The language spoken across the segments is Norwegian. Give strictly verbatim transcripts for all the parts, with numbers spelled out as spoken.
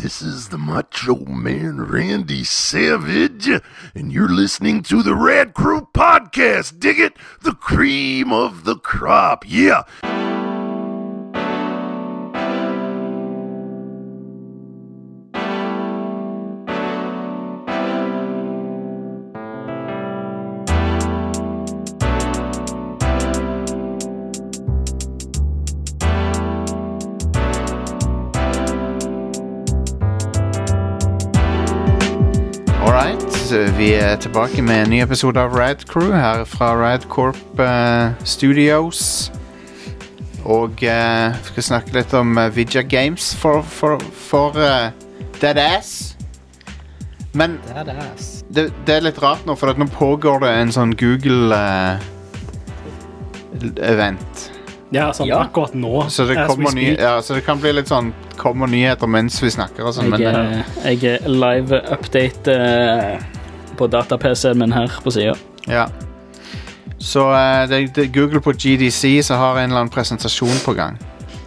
this is the Macho Man Randy Savage, and you're listening to the Rad Crew Podcast. Dig it? The cream of the crop. Yeah. Vi er tilbake med en ny episode av Rad Crew her fra Rad Corp uh, Studios. Og uh, vi skal snakke litt om uh, Vidja Games for, for, for uh, Dead Ass. Men Dead Ass. Det, det er litt rart nå, for at nå pågår det en sånn Google-event. Uh, ja, sånn ja. Akkurat nå. Så det, kommer ny, ja, så det kan bli litt sånn kommer nyheter mens vi snakker og sånn. Jeg, men, uh, jeg er live update uh, på data-P C-en min her på siden. Ja. Så uh, det, det, Google på G D C så har en eller annen presentasjon på gang.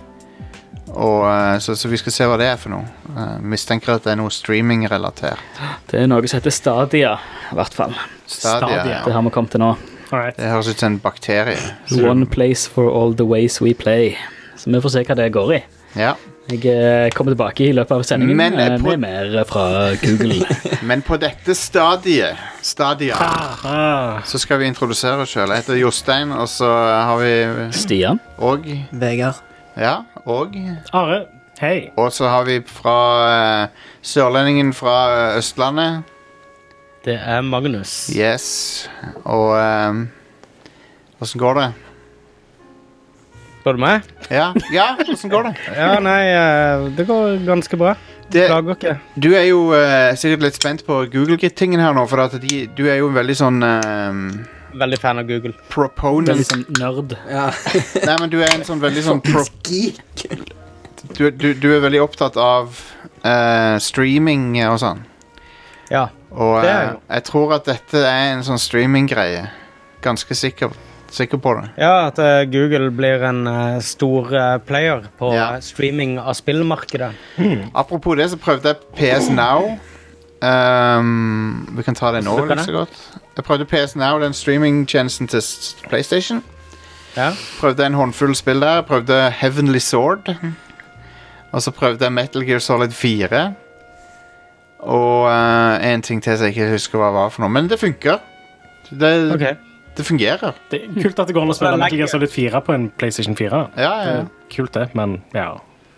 Og uh, så, så vi skal se hva det er for noe. Uh, mistenker at det er noe streaming-relatert. Det er noe som heter Stadia, i hvert fall. Stadia, Stadia. Ja. Det har vi kommet til nå. Alright. Det høres ut som en bakterie. One place for all the ways we play. Så vi får se hva det går i. Ja. Jeg kommer tilbake i løpet av sendingen Men, med på... mer fra Google. Men på dette stadiet, stadiet ah, ah. så skal vi introdusere oss selv. Jeg heter Jostein, og så har vi Stian og Vegard. Ja, og Are, hei. Og så har vi fra uh, Sørlendingen fra Østlandet. Det er Magnus. Yes. Og um, hvordan går det? Går det meg? Ja, ja, hvordan går det? Ja, nei, det går ganske bra. Det, Klager ikke. Du er jo uh, sikkert litt spent på Google-tingen her nå, for at de, du er jo veldig sånn... Um, veldig fan av Google. Proponent. Veldig sånn nerd. Ja. Nei, men du er en sånn veldig sånn... Pro du, du, du er veldig opptatt av uh, streaming og sånn. Ja, og, det er jo. Uh, jeg tror at dette er en sånn streaming-greie. Ganske sikker, sikker på det. Ja, at uh, Google blir en uh, stor uh, player på ja. uh, streaming av spillmarkedet. Mm. Apropos det, så prøvde jeg P S Now. Um, vi kan ta det nå, litt så godt. Jeg prøvde P S Now, den streaming-tjenesten til PlayStation. Ja. Prøvde en håndfull spill der. Prøvde Heavenly Sword. Og så prøvde jeg Metal Gear Solid fire. Og uh, en ting til som jeg ikke husker hva var for noe. Men det funker. Det, okay. det fungerer. Det er kult at det går an å spille Metal Gear Solid fire på en PlayStation fire. Ja, ja. Det kult det, men ja.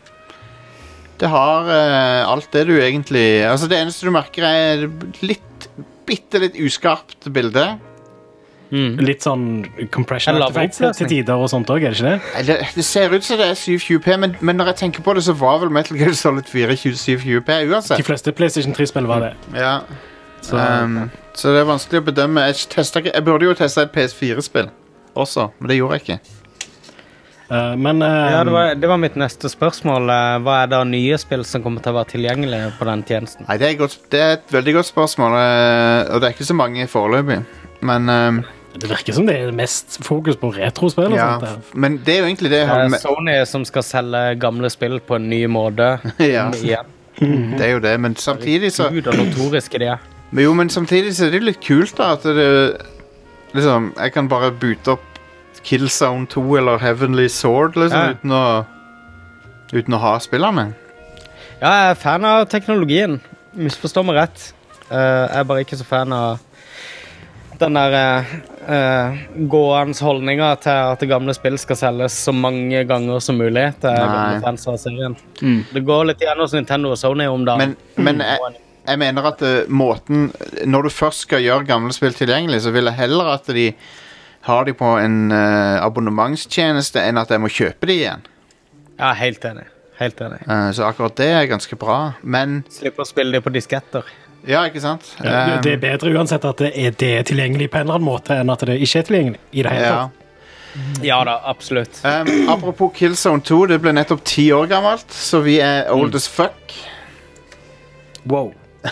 Det har uh, alt det du egentlig... Altså det eneste du merker er litt, bitte litt uskarpt bilde. Mm. Litt sånn compression artifacts til tider og sånt også, er det ikke det? Det, det ser ut som det er syv tjue p, men, men når jeg tenker på det, så var vel Metal Gear Solid fire syv tjue p uansett. De fleste PlayStation tre-spill var det. Ja, så, um, så det er vanskelig å bedømme. Jeg, testet, jeg burde jo teste et P S fire-spill også, men det gjorde jeg ikke. Uh, men, uh, ja, det var, det var mitt neste spørsmål. Hva er da nye spill som kommer til å være tilgjengelige på den tjenesten? Nei, det er, godt, det er et veldig godt spørsmål, og det er ikke så mange foreløpig. Men... Um, det virker som det er mest fokus på retrospill og ja, sånt der. Men det er jo egentlig det... Det er Sony som skal selge gamle spill på en ny måte. Ja, det er jo det, men samtidig så... Gud og notoriske det. Men jo, men samtidig så er det litt kult da, at det... Liksom, jeg kan bare boote opp Killzone to eller Heavenly Sword, liksom, ja. uten å... Uten å ha spillerne. Ja, jeg er fan av teknologien. Misforstår meg rett. Uh, jeg er bare ikke så fan av... den der uh, gående holdninger til at gamle spill skal selges så mange ganger som mulig til gamle fans av serien. Mm. Det går litt igjen hos Nintendo og Sony om dagen. Men, men jeg, jeg mener at uh, måten, når du først skal gjøre gamle spill tilgjengelig, så vil jeg heller at de har de på en uh, abonnementstjeneste enn at jeg må kjøpe de igjen. Ja, helt enig. Helt enig. Uh, så akkurat det er ganske bra, men... Slipper å spille de på disketter. Ja, ikke sant? Ja, det er bedre uansett at det er, det er tilgjengelig på en eller annen måte enn at det ikke er tilgjengelig i det hele tatt. Ja, ja da, absolutt. Um, apropos Killzone to, det ble nettopp ti år gammelt, så vi er old mm. as fuck. Wow.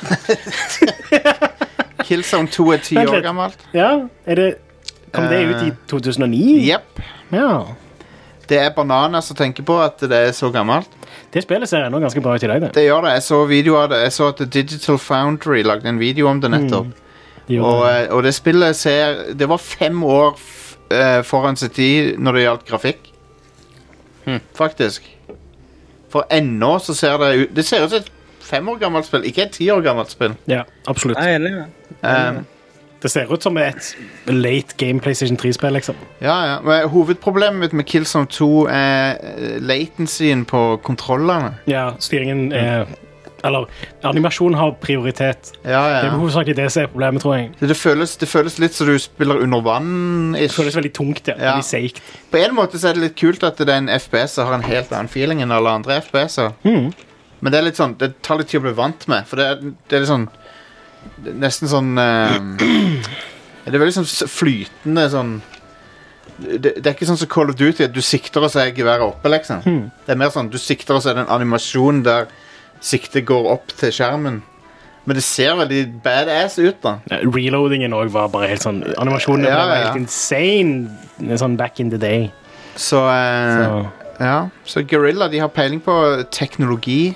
Killzone to er ti år gammelt. Ja, er det... Kom det ut i to tusen og ni? Jepp. Ja. Det er bananas å tenke på at det er så gammelt. Det spillet ser ennå ganske bra ut i dag, det. Det gjør det. Jeg så video av det. Jeg så at Digital Foundry lagde en video om det nettopp. Mm. De og, det. og det spillet ser Det var fem år f uh, foran sin tid når det gjaldt grafikk. Hmm. Faktisk. For ennå så ser det ut Det ser ut som et fem år gammelt spill, ikke et ti år gammelt spill. Ja, absolutt. Jeg er enig med Um, det ser ut som et late game PlayStation tre-spill, liksom. ja, ja. Men hovedproblemet mitt med Killzone to er latencyen på kontrollerne. Ja, styringen er Eller, animasjon har prioritet. Ja, ja. Det er hovedsakelig det som er problemet, tror jeg. Det, det, føles, det føles litt som du spiller under vann. Det føles veldig tungt, ja. Ja. Veldig seigt. På en måte så er det litt kult at det er en F P S som har en helt annen feeling enn alle andre F P S-er. Mm. Men det er litt sånn, det tar litt tid å bli vant med. For det er, det er litt sånn det er nesten sånn uh, det er veldig sånn flytende sånn det, det er ikke sånn som Call of Duty at du sikter og så er geværet oppe, liksom. Mm. Det er mer sånn, du sikter og så er det en animasjon der siktet går opp til skjermen. Men det ser veldig badass ut, da. Ja, reloadingen også var bare helt sånn animasjonen Ja, var ja. helt insane sånn back in the day. Så, uh, Så ja, så Guerrilla, de har peiling på teknologi.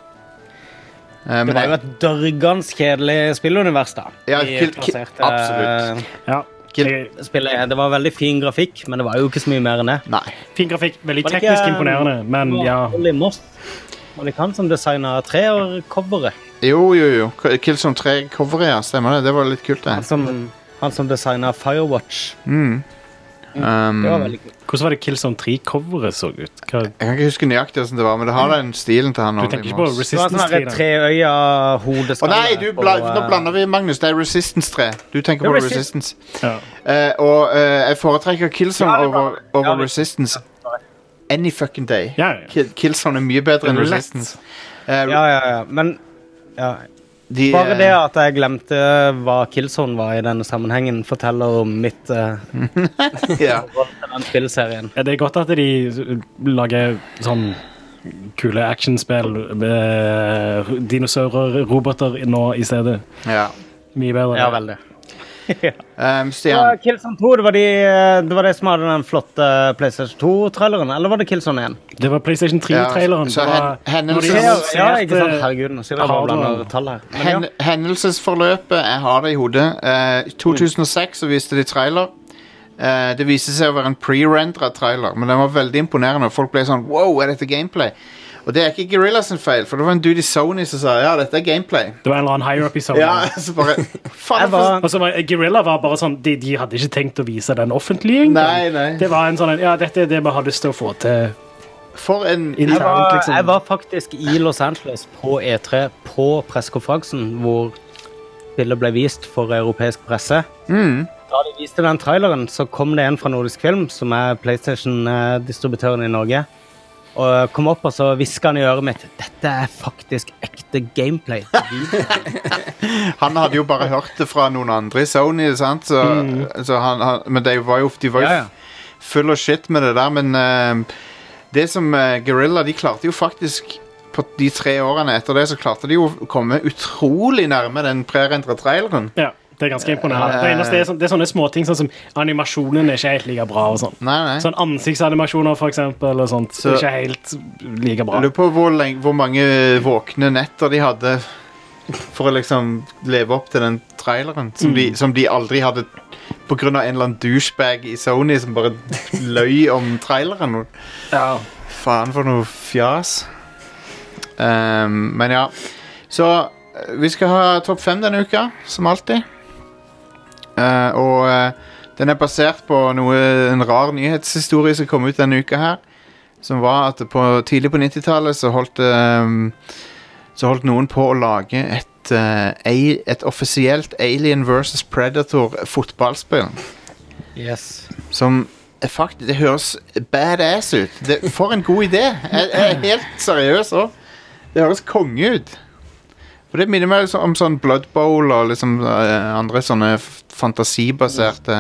Uh, Det men var jo et dørgans kjedelig spillunivers, da. Ja, De kill- kill- plasserte, absolutt. ja. Kill- Jeg- Spillet, det var veldig fin grafikk, men det var jo ikke så mye mer enn det. Nei. Fin grafikk, veldig Var det teknisk ikke, imponerende, men ja. Ollie Moss var det ikke han som designet treårcoveret? Jo, jo, jo. K- Killzone tre-coveret, ja. Stemmer det. Det var litt kult, det. Han som, han som designet Firewatch. Mm. Um, Det var veldig kult. Hvordan var det Killzone tre-coveret så ut? Hva? Jeg kan ikke huske nøyaktig hvordan det var, men det har den stilen til han. Du Ollie tenker ikke på Moss. Det var Resistance sånn tre, her da? treøya Å hodeskalle. nei, du bla og, nå eh, blander vi, Magnus. Det er Resistance tre. Du tenker Det på er Resistance. Ja. Eh, og eh, jeg foretrekker Killzone Ja, det er over, bra. over Ja, det- Resistance any fucking day. Ja, ja. Ki- Killzone er mye bedre enn Det er lett. Resistance. Eh, Ja, ja, ja. Men ja. de, Bare eh, det at jeg glemte hva Killzone var i denne sammenhengen, forteller om mitt uh, ja. forhold til den spillserien. Ja, det er godt at de lager sånn kule actionspill med dinosaurer, roboter nå i stedet. ja. Mye bedre. Ja, veldig. Um, Ja, Stian, Killzone to, det var, de, det var det som hadde den flotte PlayStation to-traileren, eller var det Killzone én? Det var PlayStation tre-traileren. Ja, så Det var- hen- når de hendelses- annonserte- Ja, ikke sant? Herregud, nå sier jeg bare hardware. blander tall her. Men ja. hen hendelsesforløpet, jeg har det i hodet. Eh, I to tusen og seks så viste de trailer. Eh, det viste seg å være en pre-rendret trailer, men den var veldig imponerende. Og folk ble sånn, wow, er dette gameplay? Og det er ikke Guerrilla sin feil, for det var en dude i Sony som sa, ja, dette er gameplay. Det var en eller annen higher up i Sony. Ja, så bare, faen, Jeg var, Og så var Guerrilla var bare sånn de, de hadde ikke tenkt å vise den offentlig engang. Nei, nei. Det var en sånn ja, dette er det vi har lyst til å få til. For en Inn- jeg, var, liksom. jeg var faktisk i Los Angeles på E tre på pressekonferansen hvor spillet ble vist for europeisk presse. mm, Da de viste den traileren, så kom det en fra Nordisk Film, som er PlayStation-distributøren i Norge, og kom opp og så hvisket han i øret mitt, dette er faktisk ekte gameplay. Han hadde jo bare hørt det fra noen andre i Sony, sant? Så, så han, han, men de var jo, de var jo Ja, ja. full av shit med det der, men eh, det som uh, Guerrilla, de klarte jo faktisk på de tre årene etter det, så klarte de jo å komme utrolig nærme den pre-rendra traileren. Ja, det er ganske imponerende. Det eneste er, sånn, det er sånne småting, sånn som animasjonen er ikke helt like bra og sånn. Nei, nei. Sånn ansiktsanimasjoner, for eksempel, og sånt. Så- det er ikke helt like bra. Jeg lurer på hvor, lenge, hvor mange våkne netter de hadde for å liksom leve opp til den traileren, som, de, som de aldri hadde på grunn av en eller annen douchebag i Sony som bare løy om traileren. Ja. Faen for noe fjas. Um, men ja. Så eh, vi skal ha topp fem denne uka, som alltid. Eh, og eh, den er basert på noe, en rar nyhetshistorie som kom ut denne uka her. Som var at på, tidlig på nittitallet så holdt um, Så holdt noen på å lage et, eh, a- et offisielt Alien versus Predator fotballspill. Yes. Som er faktisk, det høres badass ut. Det, for en god idé. Jeg, jeg er helt seriøs også. Det høres konge ut. For det minner meg liksom om sånn Blood Bowl og liksom eh, andre sånne f- fantasibaserte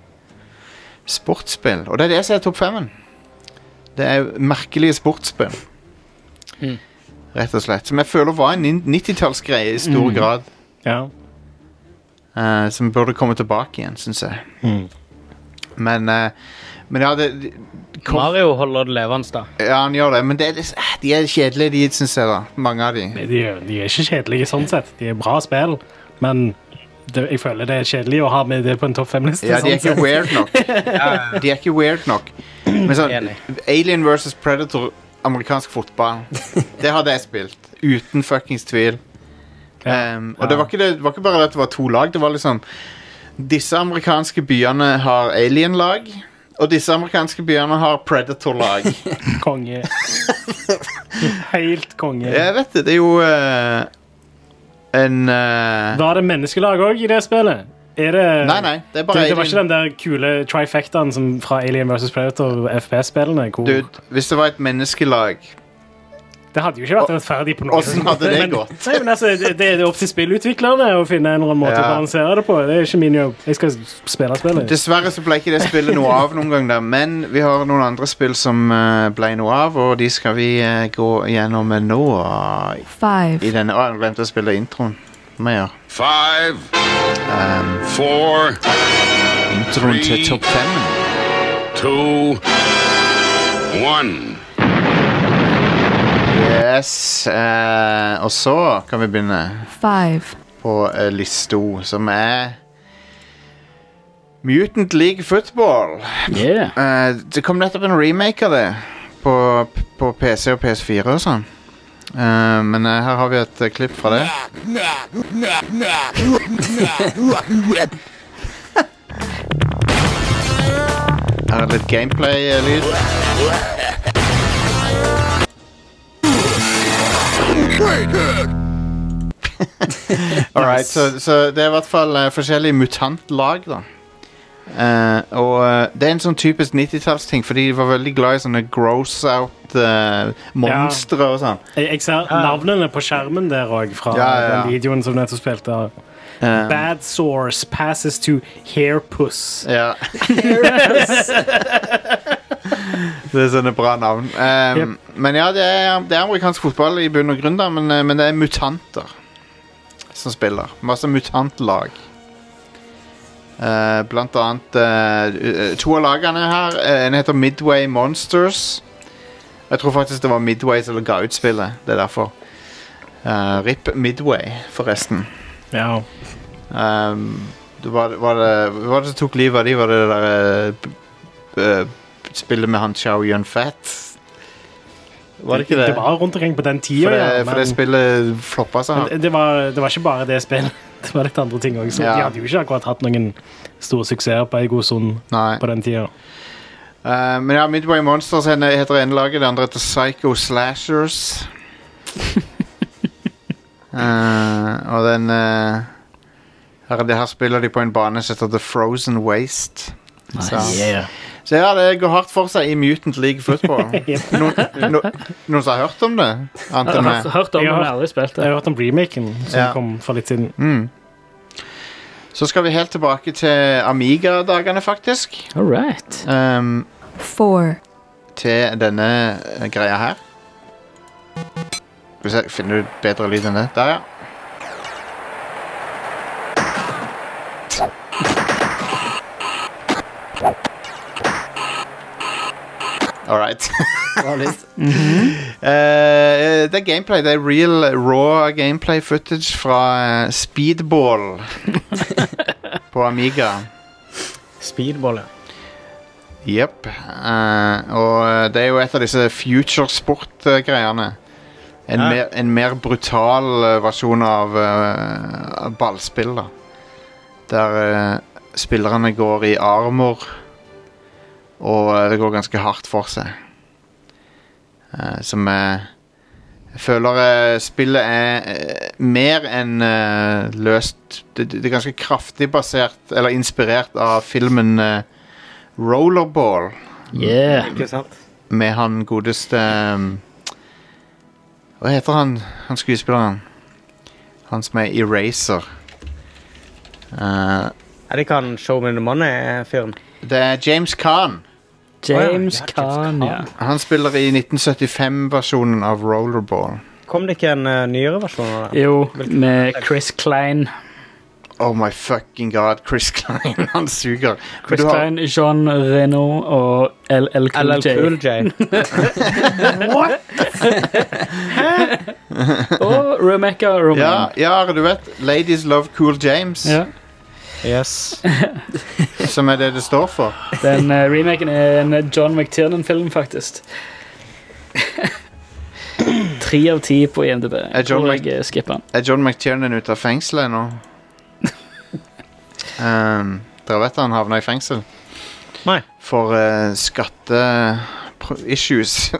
sportsspill. Og det er det som er topp femmen. Det er merkelige sportsspill. Mm. Rett og slett. Som jeg føler var en nin- nittitallsgreie i stor Mm. grad. Ja. eh, som burde komme tilbake igjen, synes jeg. Mm. Men, uh, men ja, det, det kom, Mario holder det levende, da. Ja, han gjør det, men det er, litt- eh, de er kjedelige, de, synes jeg, da. Mange av de. De, de er ikke kjedelige sånn sett. De er bra spill, men det, jeg føler det er kjedelig å ha med det på en topp fem-liste. Ja, de er sånn ikke weird nok. De er ikke weird nok. Men sånn, Enig. Alien versus Predator, amerikansk fotball, det hadde jeg spilt. Uten fuckings tvil. Ja. Um, og det var, ikke det, det var ikke bare at det var to lag, det var liksom disse amerikanske byene har alien-lag, og disse amerikanske byene har Predator-lag. Konge. Helt konge. Jeg vet det, det er jo uh, en uh, Var det menneskelag også i det spillet? Er det, Nei, nei, det er bare det, det var alien. ikke den der kule trifectaen som fra Alien versus Predator F P S-spillene? Hvor... Dude, hvis det var et menneskelag, Det hadde jo ikke vært rettferdig på noe. hvordan hadde det Men- gått? Nei, men altså, det, det er opp til spillutviklerne å finne en eller annen måte Ja. å balansere det på. Det er ikke min jobb. Jeg skal spille spillet. Dessverre så ble ikke det spillet noe av noen gang der, men vi har noen andre spill som uh, ble noe av, og de skal vi uh, gå gjennom nå uh, Five. i denne. Å, jeg glemte å spille introen. Mer. Five, Um, four, introen til topp fem. two, one. Yes, uh, og så kan vi begynne Five. på uh, listo, som er Mutant League Football. Yeah. Uh, det kom nettopp en remake av det på, på P C og P S fire og sånn. Uh, men uh, her har vi et uh, klipp fra det. Her er litt gameplay-lyd. Alright, så, så det er i hvert fall uh, forskjellige mutantlag da. Uh, og uh, det er en sånn typisk nittitallsting, fordi de var veldig glad i sånne gross out uh, monstre og sånn. Jeg, jeg ser navnene på skjermen der også, fra Ja, ja, ja. den videoen som du nettopp spilte. Uh, Bad source passes to hairpuss. ja. Det er sånne bra navn. Um, Yep. Men ja, det er, det er amerikansk fotball i bunn og grunn da, men, uh, men det er mutanter som spiller. Masse mutantlag. Uh, blant annet uh, to av lagene her. Uh, en heter Midway Monsters. Jeg tror faktisk det var Midway som ga ut spillet. Det er derfor. Uh, R I P Midway, forresten. Ja. Um, det var, var, det, hva var det som tok livet av de? Var det det der uh, uh, spillet med han Chow Yun-Fat? Var det ikke det? Det var rundt omkring på den For tida, det, ja. for det men- spillet floppa seg. Men det, var, det var ikke bare det spillet. Det var litt andre ting også. Ja. De hadde jo ikke akkurat hatt noen store suksesser på en god stund Nei. på den tida. Uh, men ja, Midway Monsters henne- heter ene laget, det andre heter Psycho Slashers. uh, og den uh, her, det her spiller de på en bane som heter The Frozen Waste. Så, Yeah. så ja, det går hardt for seg i Mutant League Football. Noen, no, noen som har hørt om det? Annet Jeg enn har meg? hørt, hørt om Jeg det, har men aldri spilt Jeg det. har hørt om remaken som Ja. kom for litt siden. Mm. Så skal vi helt tilbake til Amiga-dagene, faktisk. All right. Um, Four. til denne eh, greia her. Skal vi se, finner du bedre lyd enn det? Der, ja. Alright. Eh, det er gameplay. Det er real raw gameplay footage fra eh, Speedball på Amiga. Speedball, ja. Jepp. Eh, og det er jo et av disse future sport-greiene. En, Ja. mer, en mer brutal eh, versjon av, eh, av ballspill, da. Der eh, spillerne går i armor, og eh, det går ganske hardt for seg. Eh, som eh, Jeg føler eh, spillet er eh, mer enn eh, løst det, det er ganske kraftig basert, eller inspirert av filmen eh, Rollerball, Yeah. Ikke sant? med han godeste um, Hva heter han, han skuespilleren? Han som er Eraser. Uh, Er det ikke han Show Me The Money-fyren? det er James Caan. James Ja, James Caan, ja. Han spiller i nitten syttifem-versjonen av Rollerball. Kom det ikke en uh, nyere versjon av det? Jo, med Chris Klein. Oh my fucking god, Chris Klein, han suger. Chris Du har- Klein, Jean Reno og L L Cool L L J. Cool J. Og Rebecca Romaine. Ja, ja, du vet, Ladies Love Cool James, Ja. Yes. som er det det står for. Den uh, remaken er en John McTiernan-film, faktisk. Tre av ti på I M D B. Er Jeg John tror Mc- jeg skipper den. Er John McTiernan ute av fengselet nå? um, Dere vet han havna I fengsel Nei. for uh, skatte-issues.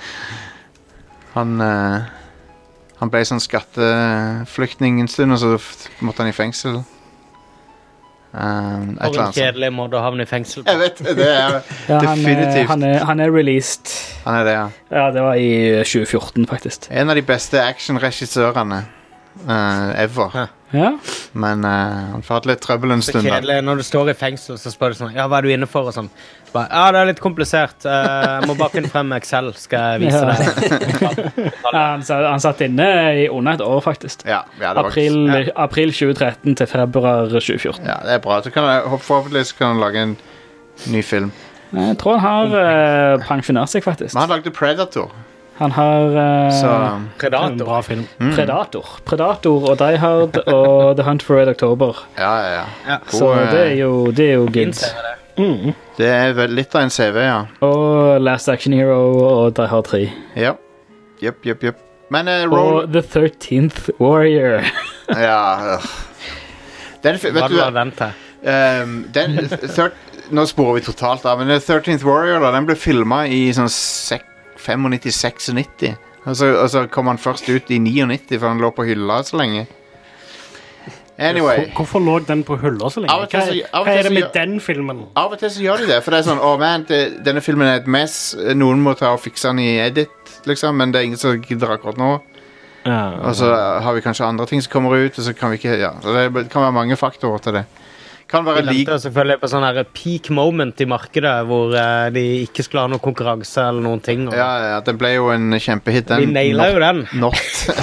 han uh, Han ble sånn skatteflyktning en stund, og så f- måtte han I fengsel. Um, et For eller en annet sånt. kjedelig måte å havne I fengsel på. Jeg vet, det er Ja, han, er, definitivt. han, er, han er released. Han er det, ja. Ja, det var I tjue fjorten, faktisk. En av de beste actionregissørene uh, ever. Hæ. Ja. Men uh, han får hatt litt trøbbel en Så stund. da. kjedelig. Når du står I fengsel, så spør du sånn, ja, hva er du inne for? Og sånn. Så bare, ja, det er litt komplisert. Eh, jeg må bare finne frem Excel, skal jeg vise Ja. deg. Ja, han, sa- han satt inne I under et år, faktisk. Ja, ja, det var April, april tjue tretten til februar tjue fjorten. Ja, det er bra. Så kan jeg, forhåpentligvis kan han lage en ny film. Jeg tror han har uh, pensjonert seg, faktisk. Men han lagde Predator, Han har uh, så En Predator. bra film. mm. Predator. Predator og Die Hard og The Hunt for Red October. Ja, ja, ja. Ja. God, Så eh, det er jo, det er jo Fin good. serie, det. Mm. Det er vel litt av en C V, ja. Og Last Action Hero og Die Hard tre. Ja. Jepp, jepp, jepp. Men uh, roll Og The thirteenth Warrior. Ja. øh. Den, fi- Hva vet du var den til? um, den, thir Nå sporer vi totalt av, men The thirteenth Warrior da, den ble filmet I sånn nittifem seksognitti. Og så, og så kom han først ut I niognitti, for han lå på hylla så lenge. Anyway. Hvor- Hvorfor lå den på hylla så lenge? Av og til Hva, så- av og hva til er det så med gjør- den filmen? Av og til så gjør de det, for det er sånn, åh man, det, denne filmen er et mess, noen må ta og fikse den I edit, liksom, men det er ingen som gidder akkurat nå. Ja, Og så har vi kanskje andre ting som kommer ut, og så kan vi ikke, ja, så det kan være mange faktorer til det. Kan være De lik, venter selvfølgelig på sånn her peak moment I markedet, hvor eh, de ikke skulle ha noe konkurranse eller noen ting. Og ja, ja, det ble jo en kjempehit, de den. nailer jo den. Not.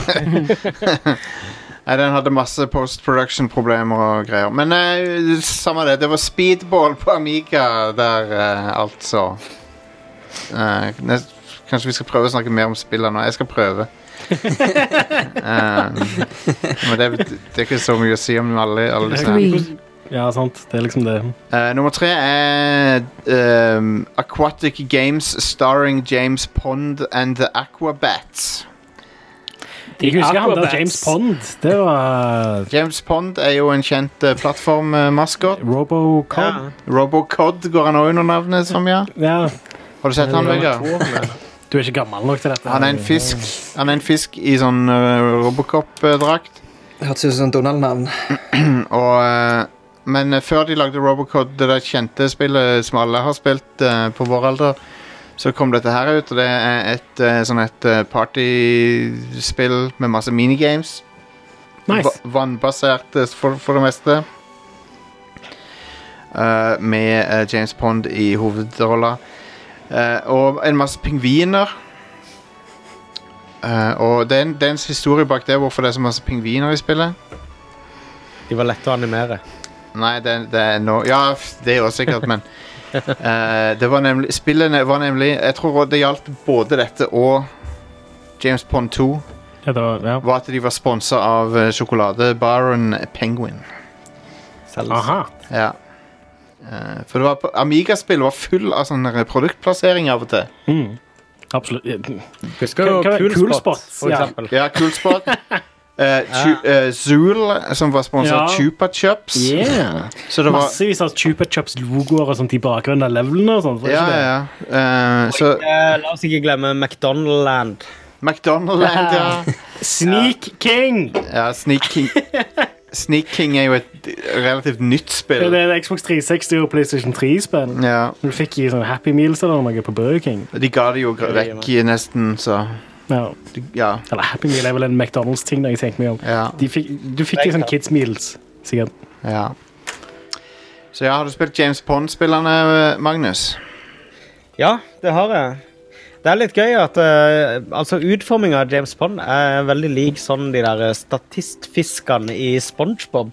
Nei, den hadde masse post-production-problemer og greier. Men eh, samme det, det var speedball på Amiga der, eh, altså. Eh, nest, kanskje vi skal prøve å snakke mer om spillet nå. Jeg skal prøve. Eh, men det, det er ikke så mye å si om alle, alle disse her. Ja, sant. Det er liksom det. Eh, nummer tre er ehm, Aquatic Games starring James Pond and the Aquabats. Jeg husker han der Aquabats. James Pond. Det var James Pond er jo en kjent uh, plattformmaskot. Robocop. Robocod går han også under navnet som, ja. Ja. Har du sett han, Vegard? Du er ikke gammel nok til dette. Han er en fisk Han er en fisk i sånn uh, Robocop-drakt. Hørtes ut som Donald-navn. Og uh, Men uh, før de lagde Robocod, det der kjente spillet som alle har spilt uh, på vår alder, så kom dette her ut, og det er et uh, sånn et uh, partyspill med masse minigames. Nice. Va- Vannbasert uh, for, for det meste. Uh, med uh, James Pond i hovedrolla. Uh, og en masse pingviner. Uh, og det er, en, det er en historie bak det, hvorfor det er så masse pingviner i spillet. De var lette å animere. Nei, det, det er no Ja, f- det er jo sikkert, men eh, det var nemlig Spillene var nemlig Jeg tror det gjaldt både dette og James Pond to, Ja, det var, ja. var at de var sponset av eh, sjokoladebaren Penguin. Aha. Ja. Eh, for det var på Amiga-spill var full av sånne produktplassering av og til. Mm. Absolutt. Ja. Husker Hva- du hva- Cool Cool Spot, Spots, for ja. eksempel? Ja, Cool Spot. Eh, Chu- eh, Zool, som var sponset av Ja. Chupa Chups. Yeah. Så det var Massevis av Chupa Chups-logoer og sånt i bakgrunnen av levelene og sånt. var det Ja, ikke det? ja. Eh, så Eh, la oss ikke glemme McDonaldland. McDonaldland, ja. Sneak King! Ja, Sneak King Sneak King er jo et relativt nytt Det spill. er et Xbox tre seksti og PlayStation tre-spill. Ja, Du fikk i sånn Happy Meals eller noe på Burger King. de ga det jo gr- vekk i nesten, så Ja. de, Ja, Eller Happy Meal er vel en McDonald's-ting da jeg tenkte meg om. ja, De fikk, du fikk i sånn Kids Meals, sikkert. ja. Så ja, har du spilt James Pond-spillerne, Magnus? Ja, det har jeg. Det er litt gøy at eh, altså utformingen av James Pond er veldig lik sånn de der statistfiskene i SpongeBob.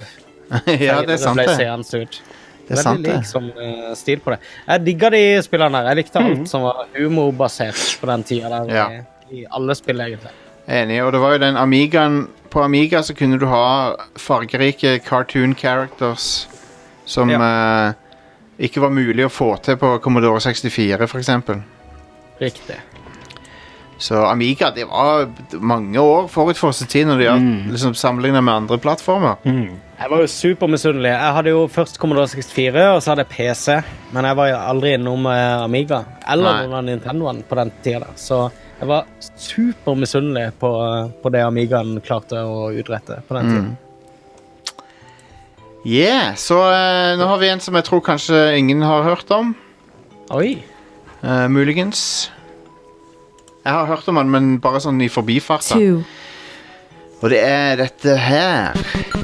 Ja, det er sant ble det. seende ut. Det er sant Veldig det. lik som uh, stil på det. Jeg digget de spillene her. Jeg likte alt som var humorbasert på den tiden der. Ja. I, I alle spill, egentlig. Enig, og det var jo den Amigaen. På Amiga så kunne du ha fargerike cartoon characters som uh, ikke var mulig å få til på Commodore sekstifire, for eksempel. Riktig. Så Amiga, det var mange år forut for sin tid når det gjaldt mm. liksom, sammenlignet med andre plattformer. Mm. Jeg var jo supermisunnelig. Jeg hadde jo først Commodore sekstifire, og så hadde jeg P C. Men jeg var jo aldri innom uh, Amiga, eller Nei. noen av Nintendoen på den tiden. Der. Så jeg var supermisunnelig på, uh, på det Amigaen klarte å utrette på den tiden. Mm. Yeah, så uh, nå har vi en som jeg tror kanskje ingen har hørt om. Oi. Uh, muligens. Jeg har hørt om han, men bare sånn i forbifarta. Two. Og det er dette her.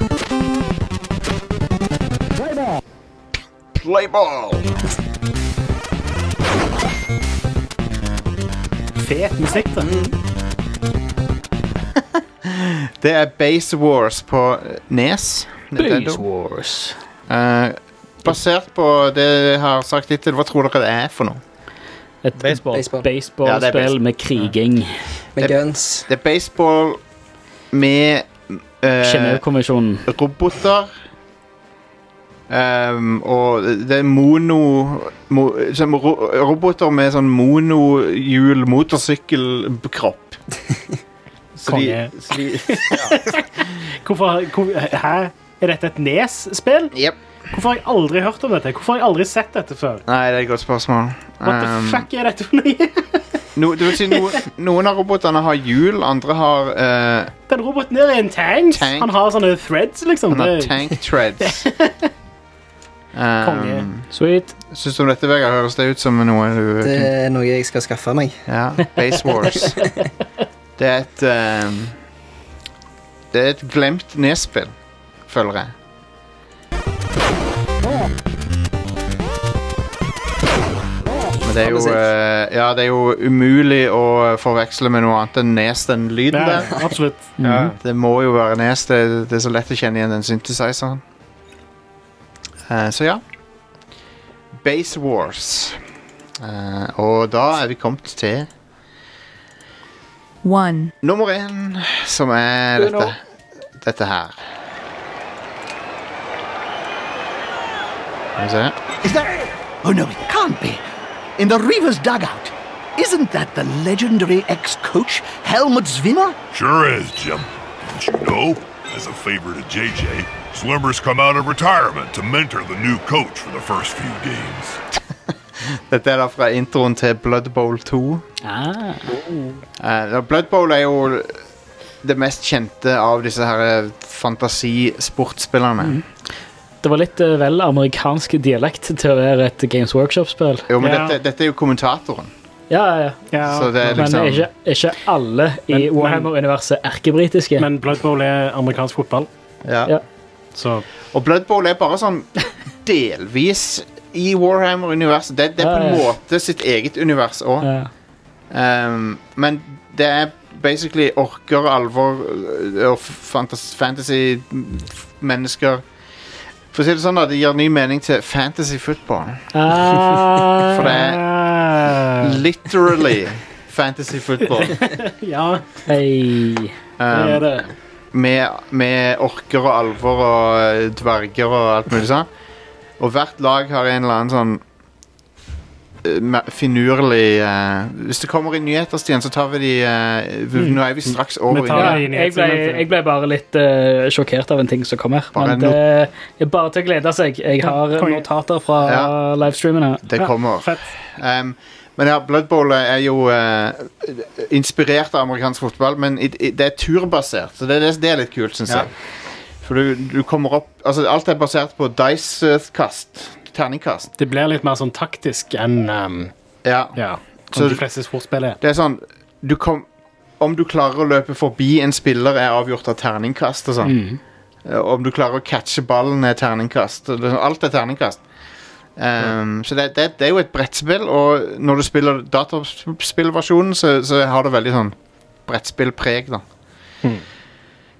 Playball! Fet musikk, da. Det er Base Wars på Nes. Nintendo. Base Wars. Uh, basert på det jeg har sagt hittil, hva tror dere det er for noe? Et Baseball. Baseball. baseballspill Ja, det er baseball. med kriging. Med Det- guns. Det er baseball med uh, Genève-konvensjonen. roboter. Um, og det er mono mo, som ro, Roboter med sånn monohjul motorsykkelkropp. Så de, Konge. så de Hvorfor, hvor, hæ? Er dette et Nes-spill? Yep. Hvorfor har jeg aldri hørt om dette? Hvorfor har jeg aldri sett dette før? Nei, det er et godt spørsmål. What the Um, fuck er dette for noe? no, det vil si, no, noen av robotene har hjul, andre har uh, Den roboten der er en tank. Tank. Han har sånne threads, liksom. Han har Det- tank treads. Konge. Um, Sweet. Syns du om dette, Vegard? Høres det ut som noe du Det er noe jeg skal skaffe meg. Ja, Base Wars. Det er et um, Det er et glemt nedspill, føler jeg. Men det er jo eh, Ja, det er jo umulig å forveksle med noe annet enn Nes, den lyden Ja, der. absolutt. Det må jo være Nes. Det, det er så lett å kjenne igjen den synthesizeren. Eh, så ja. Base Wars. Eh, og da er vi kommet til One. nummer én, som er dette, dette her. Skal vi se. Is that... Oh, no, it can't be. In the Reaver's dugout. Isn't that the legendary ex-coach, Helmut Zwimer? Sure is, Jim. Didn't you know? As a favor to J J, Swimmer's come out of retirement to mentor the new coach for the first few games. Dette er da fra introen til Blood Bowl to. Ah. Uh, Blood Bowl er jo det mest kjente av disse her fantasisportspillerne. Mm. Det var litt uh, vel amerikansk dialekt til å være et Games Workshop-spill. Jo, men Ja. dette, dette er jo kommentatoren. Ja, ja. Ja, Så det er Men liksom er ikke, er ikke alle i Men- men- Warhammer-universet erkebritiske? Men Blood Bowl er amerikansk fotball, ja. Ja. så Og Blood Bowl er bare sånn delvis i Warhammer-universet. Det, det er på en Ja, ja. måte sitt eget univers òg. Ja. Um, men det er basically orker, alvor øh, og fantas fantasy-mennesker. For å si det sånn, da, det gir ny mening til fantasy football. Ah. For det er literally fantasy football. ja, Hei. det er Um, det. med, med orker og alvor og øh, dverger og alt mulig sånn. Og hvert lag har en eller annen sånn øh, me- finurlig øh, Hvis det kommer i nyheter, Stian, så tar vi de øh, vi- Nå er vi straks over Vi i tar nyheter. det. Ja, jeg, ble, jeg ble bare litt uh, sjokkert av en ting som kom her. Bare Men det er bare til å glede seg. Jeg har Konge. notater fra Ja. livestreamen her. Det kommer. Fett. Um, men ja, Blood Bowl er jo uh, inspirert av amerikansk fotball, men i, i, det er turbasert, så det, det, det er litt kult, synes Ja. jeg. For du, du kommer opp Altså, alt er basert på dice-kast. Terningkast. Det blir litt mer sånn taktisk enn um, Ja. ja, Så- som de fleste sportsspill er. Det er sånn du kom, Om du klarer å løpe forbi en spiller, er avgjort av terningkast og sånn. Mm. Uh, Om du klarer å catche ballen, er terningkast. Det er sånn- Alt er terningkast. Um, Så det, det, det er jo et brettspill, og når du spiller dataspillversjonen, så, så har det veldig sånn brettspillpreg, da. Mm.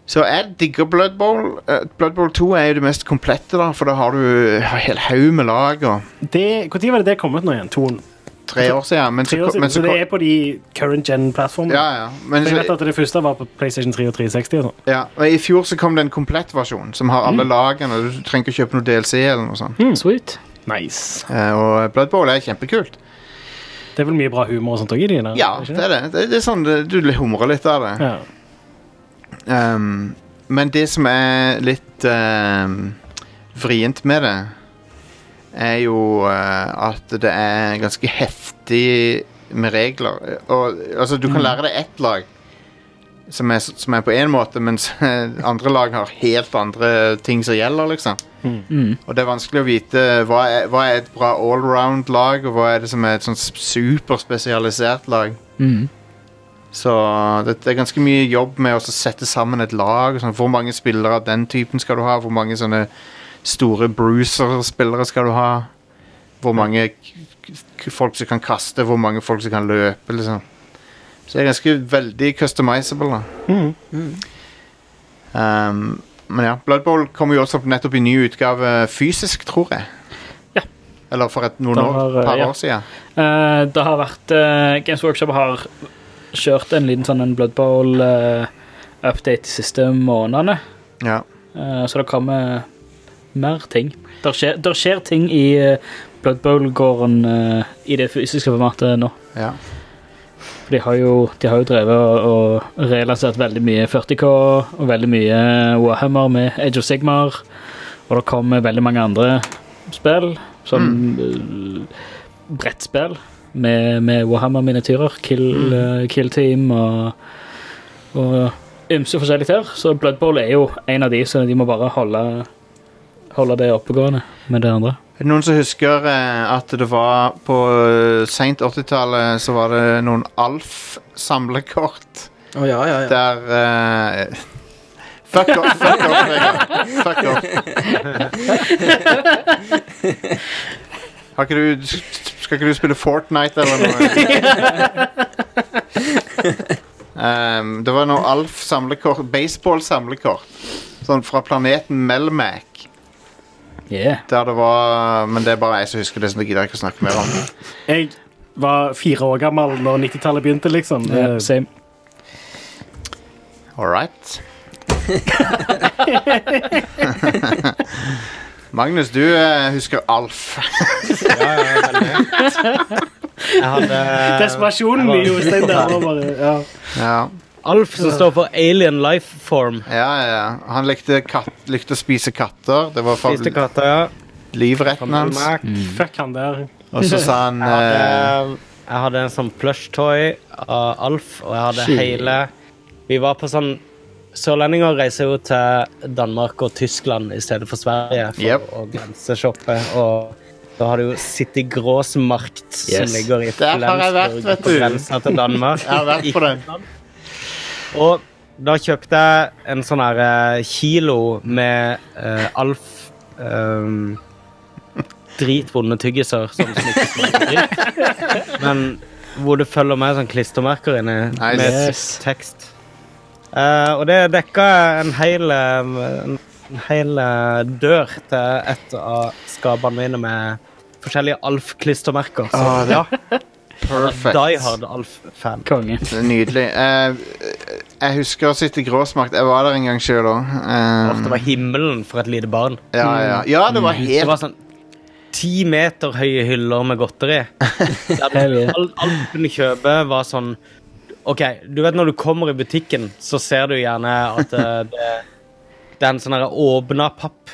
Så jeg digger Blood Bowl. Uh, Blood Bowl to er jo det mest komplette, da, for da har du en hel haug med lag. Og Det, hvor tid var det det kommet nå igjen? To, tre år siden. Men tre så, år siden. men Så, så, det er på de current gen-plattformene. ja, ja. Men Jeg vet så, at det første var på PlayStation tre og tre seksti og sånn. ja. Og i fjor så kom det en komplett versjon som har alle lagene. og Du trenger ikke kjøpe noe D L C eller noe sånt. Sweet. Nice. Uh, og Blood Bowl er kjempekult. Det er vel mye bra humor og sånt også i de der? Ja, det er det. Det, det er sånn det, du humrer litt av det. Ja. Um, men det som er litt um, vrient med det, er jo uh, at det er ganske heftig med regler. Og, altså, du kan lære deg ett lag som er, som er på en måte, mens andre lag har helt andre ting som gjelder, liksom. Mm. Og det er vanskelig å vite hva er, hva er et bra allround-lag, og hva er det som er et sånn superspesialisert lag. Mm. Så det, det er ganske mye jobb med å sette sammen et lag. Sånn, hvor mange spillere av den typen skal du ha? Hvor mange sånne store bruiser-spillere skal du ha? Hvor mange k- folk som kan kaste? Hvor mange folk som kan løpe? Liksom. Så det er ganske veldig customizable. Da. Mm. Um, men ja, Blood Bowl kommer jo også nettopp i ny utgave fysisk, tror jeg. Ja. Eller for et, noen Det år, har, par ja. år siden. Eh, det har vært eh, Games Workshop har kjørt en liten sånn en Blood Bowl eh, update de siste månedene. Ja. Eh, så det kommer mer ting. Der skjer, der skjer ting i eh, Blood Bowl-gården eh, i det fysiske formatet nå. Ja. For de har jo, de har jo drevet og, og relansert veldig mye førti K og veldig mye Warhammer med Age of Sigmar, og det kommer veldig mange andre spill, som mm. brettspill med, med Warhammer-miniatyrer, Kill, mm. uh, Kill Team og, og ymse forskjellig her. Så Blood Bowl er jo en av de, så de må bare holde, holde det oppegående med det andre. Er det noen som husker eh, at det var på uh, sent åttitallet så var det noen Alf samlekort Å, ja, ja, ja. der eh, Fuck off, fuck off, Vegard. Fuck off. Har ikke du Skal ikke du spille Fortnite eller noe? um, det var noen Alf samlekort, baseball samlekort, sånn fra planeten Melmac. Yeah. Der det var, men det er bare jeg som husker det, så det gidder jeg ikke å snakke mer om. Jeg var fire år gammel når nittitallet begynte, liksom. Yeah, same. All right. Magnus, du uh, husker Alf. Ja, ja, veldig. Jeg hadde Desperasjonen i Jostein der var bare, ja. Ja. Alf, som står for Alien Life Form. Ja, ja. Han likte, katt, likte å spise katter. Det var for Spiste katter, ja. livretten hans. Mac. Fuck han der. Og så sa han Jeg eh, hadde, jeg hadde en sånn plush toy av Alf, og jeg hadde Shit. hele Vi var på sånn Sørlendinger reiser jo til Danmark og Tyskland i stedet for Sverige for Yep. å grenseshoppe, og da har du jo City Grossmarkt som Yes. ligger i Der har jeg vært, Flensburg vet på du. grensa til Danmark. Jeg har vært på den. Og da kjøpte jeg en sånn her eh, kilo med eh, Alf um, dritvonde tyggiser som, som ikke smaker dritt. Men hvor det følger med sånn klistremerker inne Nice. med Yes. tekst. Eh, og det dekka en hel, eh, en hel eh, dør til et av skapene mine med forskjellige Alf-klistremerker. Så Åh, det- ja, Perfect. Die Hard Alf-fan. Konge. Det er nydelig. Eh, jeg husker å sitte i Gråsmakt. Jeg var der en gang selv også. Eh, Det var himmelen for et lite barn. ja, ja. ja, det var Det helt var sånn ti meter høye hyller med godteri. Hell yeah. Alt, alt du kunne kjøpe var sånn OK, du vet når du kommer i butikken, så ser du gjerne at det, det, det er en sånn her åpna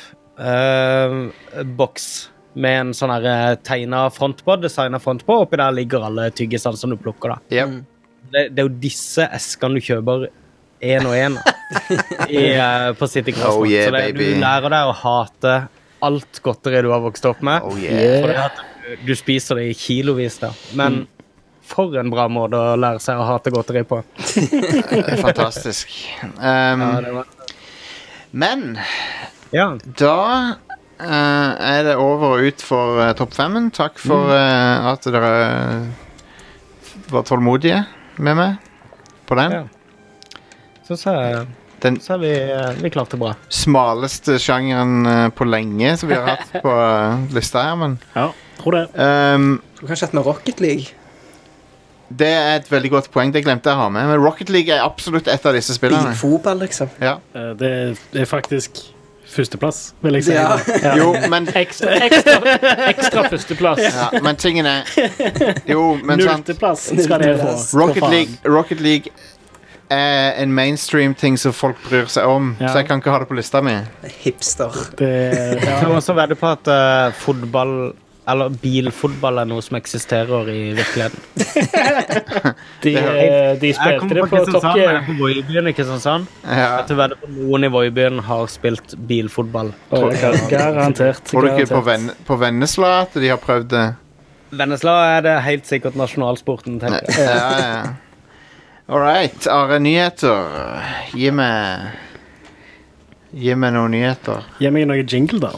pappboks med en sånn her tegna front på, designa front på. Oppi der ligger alle tyggisene som du plukker, da. Yep. Det, det er jo disse eskene du kjøper en og en i, eh, på City Grossmarkt. Oh yeah, så det, baby. du lærer deg å hate alt godteri du har vokst opp med. Oh yeah. Fordi at du, du spiser det i kilovis da. Men for en bra måte å lære seg å hate godteri på. Fantastisk. Um, Ja, det var... men ja. da eh, er det over og ut for uh, topp femmen. Takk for eh, at dere var tålmodige med meg på den. Ja. Så sa jeg Den så har vi, uh, vi klart det bra. smaleste sjangeren uh, på lenge som vi har hatt på uh, lista her, men Ja, tror det. um, Du kan ikke hatt med Rocket League. det er et veldig godt poeng. Det glemte jeg å ha med. Men Rocket League er absolutt et av disse spillene. Bilfotball, liksom. Ja. Eh, Det er faktisk førsteplass, vil jeg si. Ja. Jo, men, Ekstra, ekstra, ekstra førsteplass. ja, men tingen er Jo, men sant. Nullteplass skal det få. for Rocket faen. League, Rocket League er en mainstream-ting som folk bryr seg om, Ja. så jeg kan ikke ha det på lista mi. Hipster. Det, Jeg ja. kan også vedde på at uh, fotball, eller bilfotball, er noe som eksisterer i virkeligheten. De, eh, de Jeg spilte kommer det på på Kristiansand, Top jeg Gear. er på Voibyen i Kristiansand. Ja. Jeg tror vedde på noen i Voibyen har spilt bilfotball. Og garantert. Tror du ikke på, garantert. Ven på Vennesla at de har prøvd det? Vennesla er det helt sikkert nasjonalsporten, tenker jeg. Ja, ja. All right, Are, nyheter. Gi meg Gi meg noen nyheter. Gi meg noe jingle, da.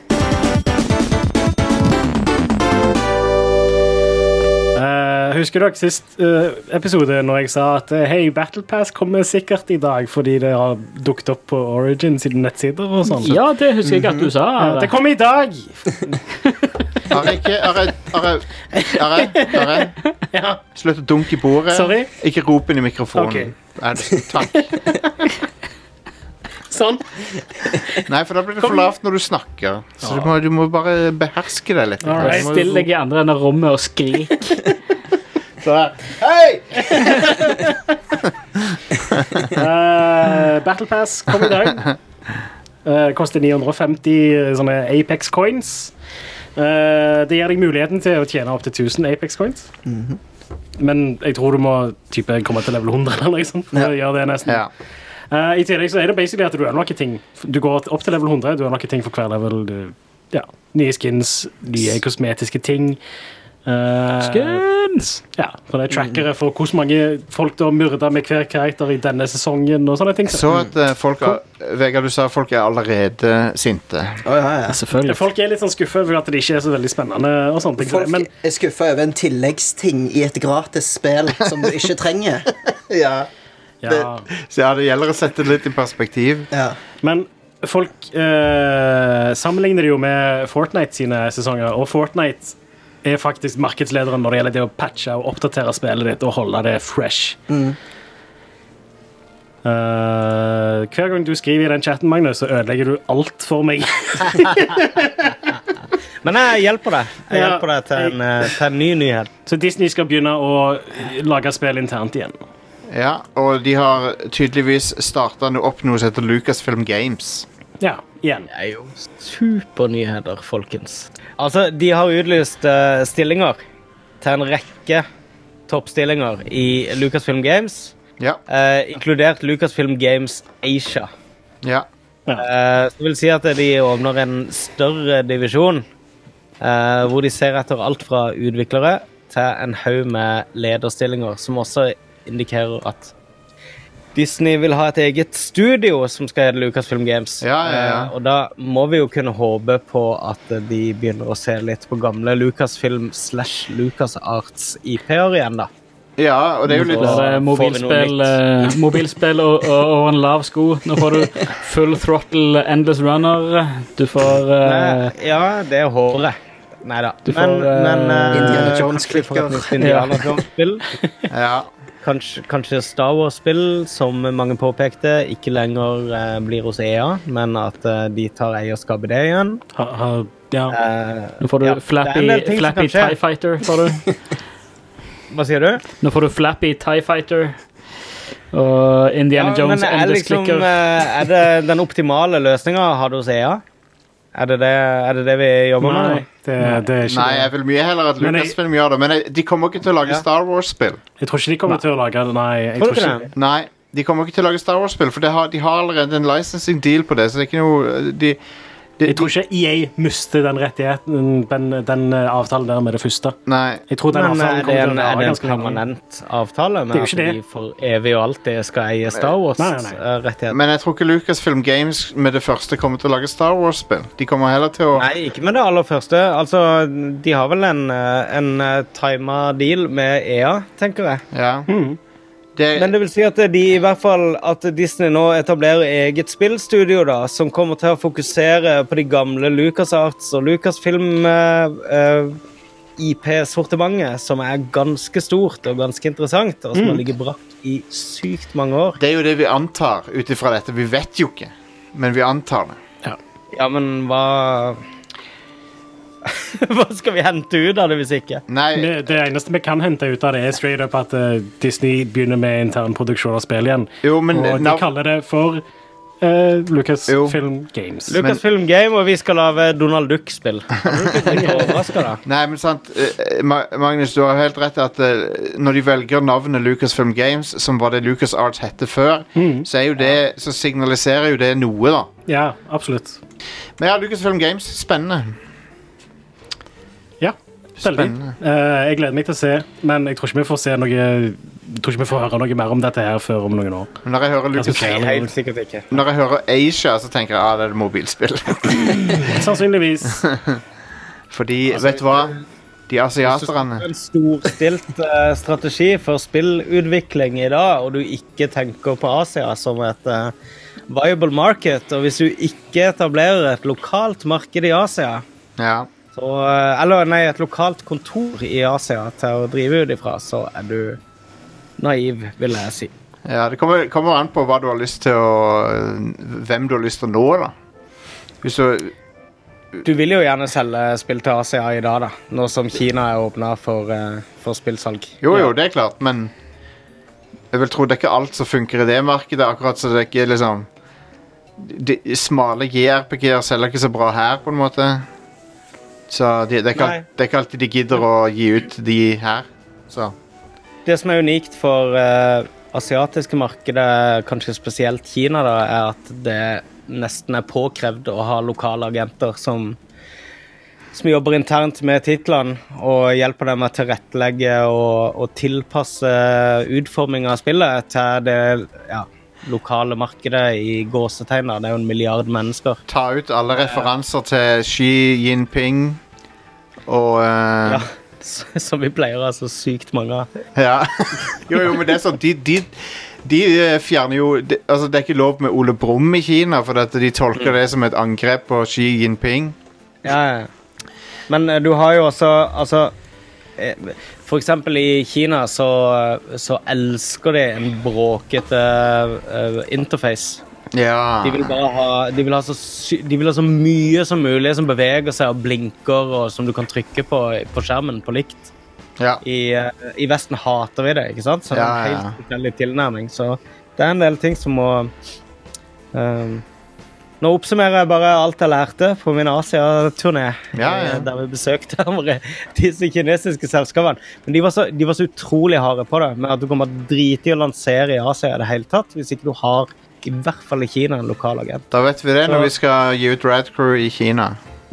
Eh, husker dere sist eh, episode når jeg sa at eh, hei, Battle Pass kommer sikkert i dag fordi det har dukket opp på Origin sine nettsider og sånn. Ja, det husker jeg at du sa. Ja, det kommer i dag! Are, ikke Are, Are, Are, Are. Ja. Slutt å dunke i bordet. Sorry. Ikke rop inn i mikrofonen. Ok. Er det- Takk. Sånn. Nei, for da blir det for lavt når du snakker. Så du må, du må bare beherske deg litt. Alright. Du må- Still deg i andre enden av rommet og skrik. Hei! Eh, Battle Pass kommer i dag. Uh, koster ni hundre og femti sånne Apex coins. Eh, det gir deg muligheten til å tjene opp til tusen Apex coins. Men jeg tror du må type, komme til level hundre eller noe sånt for å gjøre det nesten. Ja. Eh, I tillegg så er det basically at du unlocker ting. Du går opp til level hundre, du unlocker ting for hver level. Du, ja, nye skins, nye kosmetiske ting. Eh, Skins! Ja, for det er trackere for hvor mange folk du har myrdet med hver karakter i denne sesongen og sånne ting. Så at eh, folk er, Vegard, du sa folk er allerede sinte. Å, ja, ja. Selvfølgelig. Folk er litt sånn skuffet over at det ikke er så veldig spennende og sånne ting. Folk Men er skuffa over en tilleggsting i et gratis spill som du ikke trenger. Ja. ja, Så ja, det gjelder å sette det litt i perspektiv. Ja. men folk eh, sammenligner det jo med Fortnite sine sesonger, og Fortnite er faktisk markedslederen når det gjelder det å patche og oppdatere spillet ditt og holde det fresh. Mm. Eh, hver gang du skriver i den chatten, Magnus, så ødelegger du alt for meg. Men jeg hjelper deg. Jeg Ja, hjelper deg til en, eh, til en ny nyhet. Så Disney skal begynne å lage spill internt igjen. Ja, og de har tydeligvis starta opp noe som heter Lucasfilm Games. Ja, igjen. Det er jo supernyheter, folkens. Altså, de har utlyst eh, stillinger til en rekke toppstillinger i Lucasfilm Games, Ja. eh, inkludert Lucasfilm Games Asia. Ja. Eh, det vil si at de åpner en større divisjon, eh, hvor de ser etter alt fra utviklere til en haug med lederstillinger, som også indikerer at Disney vil ha et eget studio som skal hete Lucasfilm Games. Ja, ja, ja. Eh, og da må vi jo kunne håpe på at de begynner å se litt på gamle Lucasfilm slash LucasArts I P-er igjen, da. Ja, og det er jo litt Da er det får vi noe mobilspill, eh, mobilspill og, og, og en lav sko. Nå får du full throttle endless runner. Du får eh, Nei, ja, det er håret. Neida. Du Men, får, eh, men eh, Indiana kanskje Jones-klikker. vi får et nytt Indiana Jones-spill. Ja. Kanskje, kanskje Star Wars-spill, som mange påpekte, ikke lenger eh, blir hos E A, men at eh, de tar eierskap I det igjen. Ha, ha, ja. Eh, Nå får du ja, det er Flappy, en del ting som flappy kan skje. TIE Fighter. Får du. Hva sier du? Nå får du Flappy TIE Fighter. Og Indiana Ja, Jones men er, Endless liksom, Clicker. eh, er det den optimale løsninga å ha det hos E A? Er det det, er det, det vi jobber med? Nei, nå? det, det er ikke Nei, jeg vil mye heller at Men jeg- Lucasfilm gjør det, men jeg, de kommer ikke til å lage Ja. Star Wars-spill. Jeg tror ikke de kommer til å lage det. Nei, jeg Tror tror du ikke ikke det? Nei, de kommer ikke til å lage Star Wars-spill, for det har, de har allerede en licensing deal på det, så det er ikke noe de, de, Jeg tror ikke E A mister den rettigheten, den, den eh, avtalen der med det første. Nei, Jeg tror den Men avtalen er det kommer til en, å er vare det en ganske lenge. permanent avtale med Det er jo at ikke de for evig og alltid skal eie Star Nei, nei, nei. Wars-rettigheter? men jeg tror ikke Lucasfilm Games med det første kommer til å lage Star Wars-spill. De kommer heller til å... Nei, ikke med det aller første. Altså, de har vel en, eh, en eh, timet deal med E A, tenker jeg. Ja. Mhm. Det, Men det vil si at de i hvert fall at Disney nå etablerer eget spillstudio da, som kommer til å fokusere på de gamle LucasArts og Lucasfilm uh, uh, I P-sortimentet, som er ganske stort og ganske interessant, og som har ligget brakk i sykt mange år. det er jo det vi antar ut ifra dette. Vi vet jo ikke, men vi antar det. Ja, men hva... Hva skal vi hente ut av det hvis ikke? Nei, Det, det eneste vi kan hente ut av det er straight up at uh, Disney begynner med intern produksjon av spill igjen. jo, men Og de nav- kaller det for uh, Lucasfilm Games. Lucasfilm Game, og vi skal lave Donald Duck-spill. Har du ikke blitt overrasket da? Nei, men sant eh, Ma- Magnus, du har helt rett i at eh, når de velger navnet Lucasfilm Games, som var det LucasArts hette før, så er jo det Så signaliserer jo det noe, da. Ja, absolutt. Men ja, Lucasfilm Games, spennende. Ja, veldig. Spennende. Uh, jeg gleder meg til å se, men jeg tror ikke vi får se noe Jeg tror ikke vi får høre noe mer om dette her før om noen år. Når jeg hører Lucas Altså, Nei, helt sikkert ikke. Når jeg hører Asia, så tenker jeg ah, det er et mobilspill. Sannsynligvis. Fordi, vet du hva? De asiaterne En storstilt eh, strategi for spillutvikling i dag, og du ikke tenker på Asia som et eh, viable market, og hvis du ikke etablerer et lokalt marked i Asia, Ja. så, eh, eller nei, et lokalt kontor i Asia til å drive ut ifra, så er du naiv, vil jeg si. Ja, det kommer, kommer an på hva du har lyst til å hvem du har lyst til å nå, da. Hvis du Du vil jo gjerne selge spill til Asia i dag, da, nå som Kina er åpnet for, eh, for spillsalg. Jo, jo, det er klart, men jeg vil tro det er ikke alt som funker i det markedet, akkurat så det er ikke liksom de, smale J R P G-er selger ikke så bra her, på en måte. Så de, det, er ikke, Nei. alt- det er ikke alltid de gidder å gi ut de her. Så Det som er unikt for uh, asiatiske markedet, kanskje spesielt Kina, da, er at det nesten er påkrevd å ha lokale agenter som, som jobber internt med titlene og hjelper dem med å tilrettelegge og, og tilpasse utforming av spillet til det ja, lokale markedet i gåsetegner. Det er jo en milliard mennesker. ta ut alle referanser til Xi Jinping og eh, Ja, som vi pleier å ha så sykt mange av. Ja. Jo, jo, men det er sånn De, de, de eh, fjerner jo de, Altså, det er ikke lov med Ole Brumm i Kina, for at de tolker det som et angrep på Xi Jinping. Ja, ja. Men eh, du har jo også, altså, eh, for eksempel i Kina så, så elsker de en bråkete eh, interface. Ja. De vil bare ha, de vil ha, så, sy- de vil ha så mye som mulig som beveger seg og blinker, og som du kan trykke på, på skjermen på likt. Ja. I, eh, I Vesten hater vi det, ikke sant? Så det er Ja, en ja, ja. helt forskjellig tilnærming. Så det er en del ting som må... ehm, nå oppsummerer jeg bare alt jeg lærte på min Asia-turné, Ja, ja. eh, der vi besøkte våre- disse kinesiske selskapene. Men de var, så, de var så utrolig harde på det, med at du kommer drite i å lansere i Asia i det hele tatt, hvis ikke du har, i hvert fall i Kina, en lokal agent. Da vet vi det Så- når vi skal gi ut Rad Crew i Kina.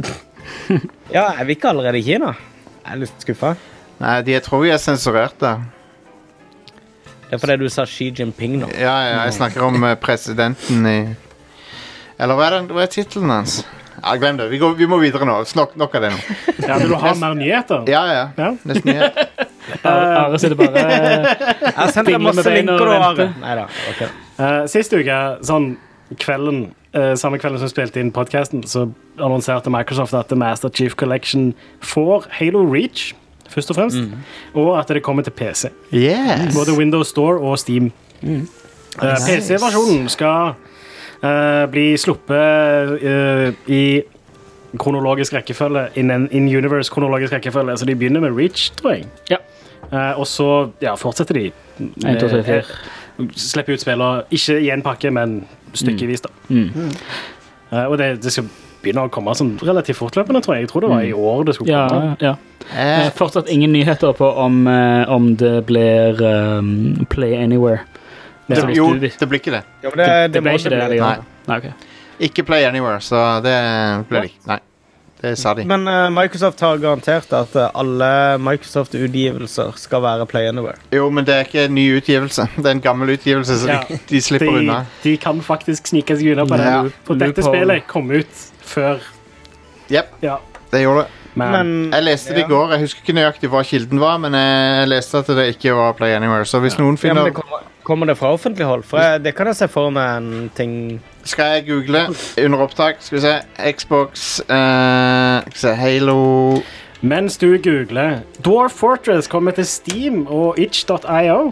Ja, er vi ikke allerede i Kina? Jeg er litt skuffet. Nei, de, jeg tror vi er sensurert der. Det er fordi du sa Xi Jinping nå. Ja, ja, jeg snakker om eh, presidenten i Eller hva er, det, hva er titelen hans? Ja, glem det. Vi, går, vi må videre nå. Nok, nok av det nå. Ja, Vil du ha mer nyheter? Ja, ja. Ja. Nesten nyhet. Are sitter bare Jeg har sendt deg Dingler med masse beina linker og du har. venter. Neida, ok. Eh, sist uke, sånn kvelden, eh, samme kvelden som spilte inn podcasten, så annonserte Microsoft at The Master Chief Collection får Halo Reach, først og fremst, og at det kommer til P C. Yes. Både Windows Store og Steam. Eh, P C-versjonen skal eh, bli sluppet eh, i kronologisk rekkefølge, in, in universe kronologisk rekkefølge, så de begynner med Reach, tror jeg. Ja. Eh, og så ja, fortsetter de. En, to, tre, fire. Eh, Slipper ut spiller, ikke i en pakke, men stykkevis da. Mm. Eh, og det, det skal begynne å komme sånn relativt fortløpende, tror jeg. Jeg tror det var i år det skulle Ja, komme. ja. Eh, Eh, Fortsatt ingen nyheter på om, eh, om det blir um, Play Anywhere. det, Så hvis jo, du- det blir ikke det. Ja, men det, Det, det må ble ikke det. bli. Eller? Nei. Nei, ok. Ikke Play Anywhere, så det ble det ikke. Nei, det sa de. Men eh, Microsoft har garantert at eh, alle Microsoft-utgivelser skal være Play Anywhere. Jo, men det er ikke en ny utgivelse. Det er en gammel utgivelse, så Ja. de, de slipper De, unna. de kan faktisk snike seg unna på det. Ja. For dette Loophole. spillet kom ut før. Jep, Ja, det gjorde det. men, Men Jeg leste det i ja. går. Jeg husker ikke nøyaktig hva kilden var, men jeg leste at det ikke var Play Anywhere. Så hvis noen Ja, men finner det kommer, kommer det fra offentlig hold? For jeg, det kan jeg se for meg en ting... Skal jeg google under opptak? Skal vi se. Xbox, uh, skal vi se, Halo... Mens du googler, Dwarf Fortress kommer til Steam og itch dot io.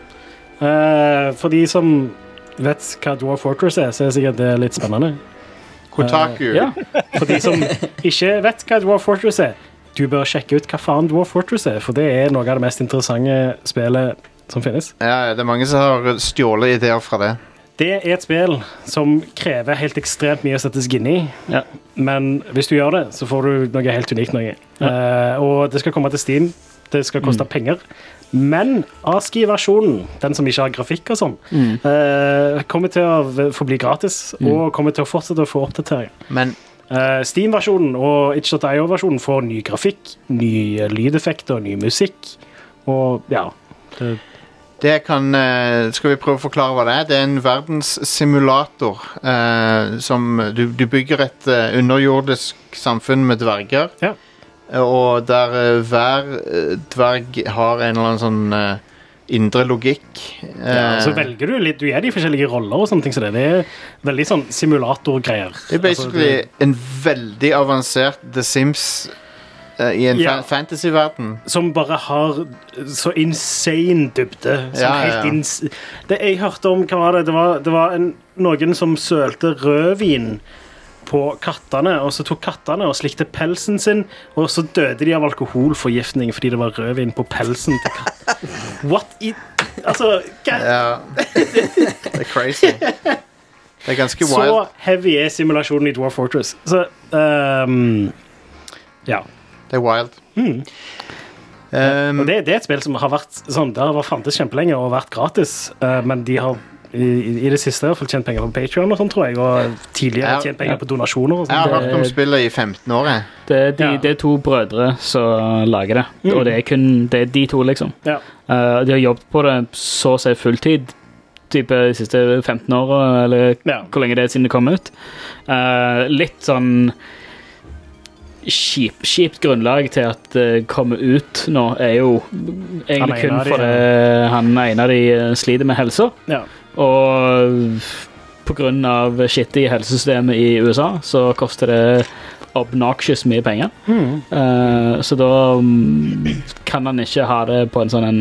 Uh, for de som vet hva Dwarf Fortress er, så er det sikkert det litt spennende. Kotaku. Uh, ja. For de som ikke vet hva Dwarf Fortress er, du bør sjekke ut hva faen Dwarf Fortress er, for det er noe av det mest interessante spillet som finnes. Ja, det er mange som har stjålet ideer fra det. Det er et spill som krever helt ekstremt mye å sette seg inn i, Ja. men hvis du gjør det, så får du noe helt unikt noe. Uh, og det skal komme til Steam, det skal koste Mm. penger, men ASCII-versjonen, den som ikke har grafikk og sånn, Mm. uh, kommer til å få bli gratis, Mm. og kommer til å fortsette å få oppdateringer. Men Uh, Steam-versjonen og itch dot io versjonen får ny grafikk, nye lydeffekter, ny musikk, og ja... Det, det kan... eh, skal vi prøve å forklare hva det er? Det er en verdenssimulator eh, som... Du, du bygger et eh, underjordisk samfunn med dverger. Ja. Og der eh, hver eh, dverg har en eller annen sånn eh, indre logikk. ja, så velger du litt, du er de forskjellige roller og sånne ting, så det, det er veldig sånn simulatorgreier. Det er basically Altså, det- en veldig avansert The Sims eh, i en Ja. fa fantasy-verden. som bare har så insane dybde. Som Ja, ja, ja. helt ins det jeg hørte om, hva var det? Det var, det var en, noen som sølte rødvin på kattene, og så tok kattene og slikte pelsen sin, og så døde de av alkoholforgiftning fordi det var rødvin på pelsen til katten. What i... Altså, hva? Ja. Det er crazy. Det er ganske Så wild. heavy er simulasjonen i Dwarf Fortress. Så, ehm, ja. Det er wild. Mm. Um, Og det, det er et spill som har vært sånn, det har vært fantes kjempelenge og vært gratis, eh, men de har i, i det siste i hvert fall tjent penger på Patreon og sånn, tror jeg, og tidligere Ja. tjent penger på donasjoner og jeg har sånn. hørt om spillet i femten år. jeg. Det, er de, Ja. det er to brødre som lager det, Mm. og det er kun det er de to, liksom. Ja. Uh, de har jobbet på det så å si fulltid, type de siste femten årene, eller Ja. hvor lenge det er siden det kom ut. Uh, litt sånn kjip, kjipt grunnlag til at det kommer ut nå, er jo egentlig Han ene kun av de, fordi han ene av de eh, sliter med helsa. Ja. Og på grunn av skittet i helsesystemet i U S A, så koster det obnoxious mye penger. Mm. Eh, så da mm, kan han ikke ha det på en sånn en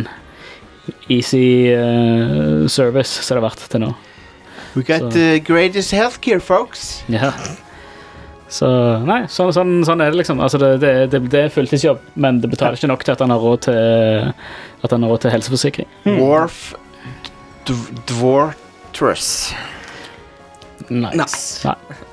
easy eh, service som det har vært til nå. We got Så- the greatest healthcare, folks. Ja. Så nei, sånn, sånn, sånn er det liksom. Altså det, det, det, det er fulltidsjobb, men det betaler ikke nok til at han har råd til, at han har råd til helseforsikring. Dwarf dv Dwartress. Nice.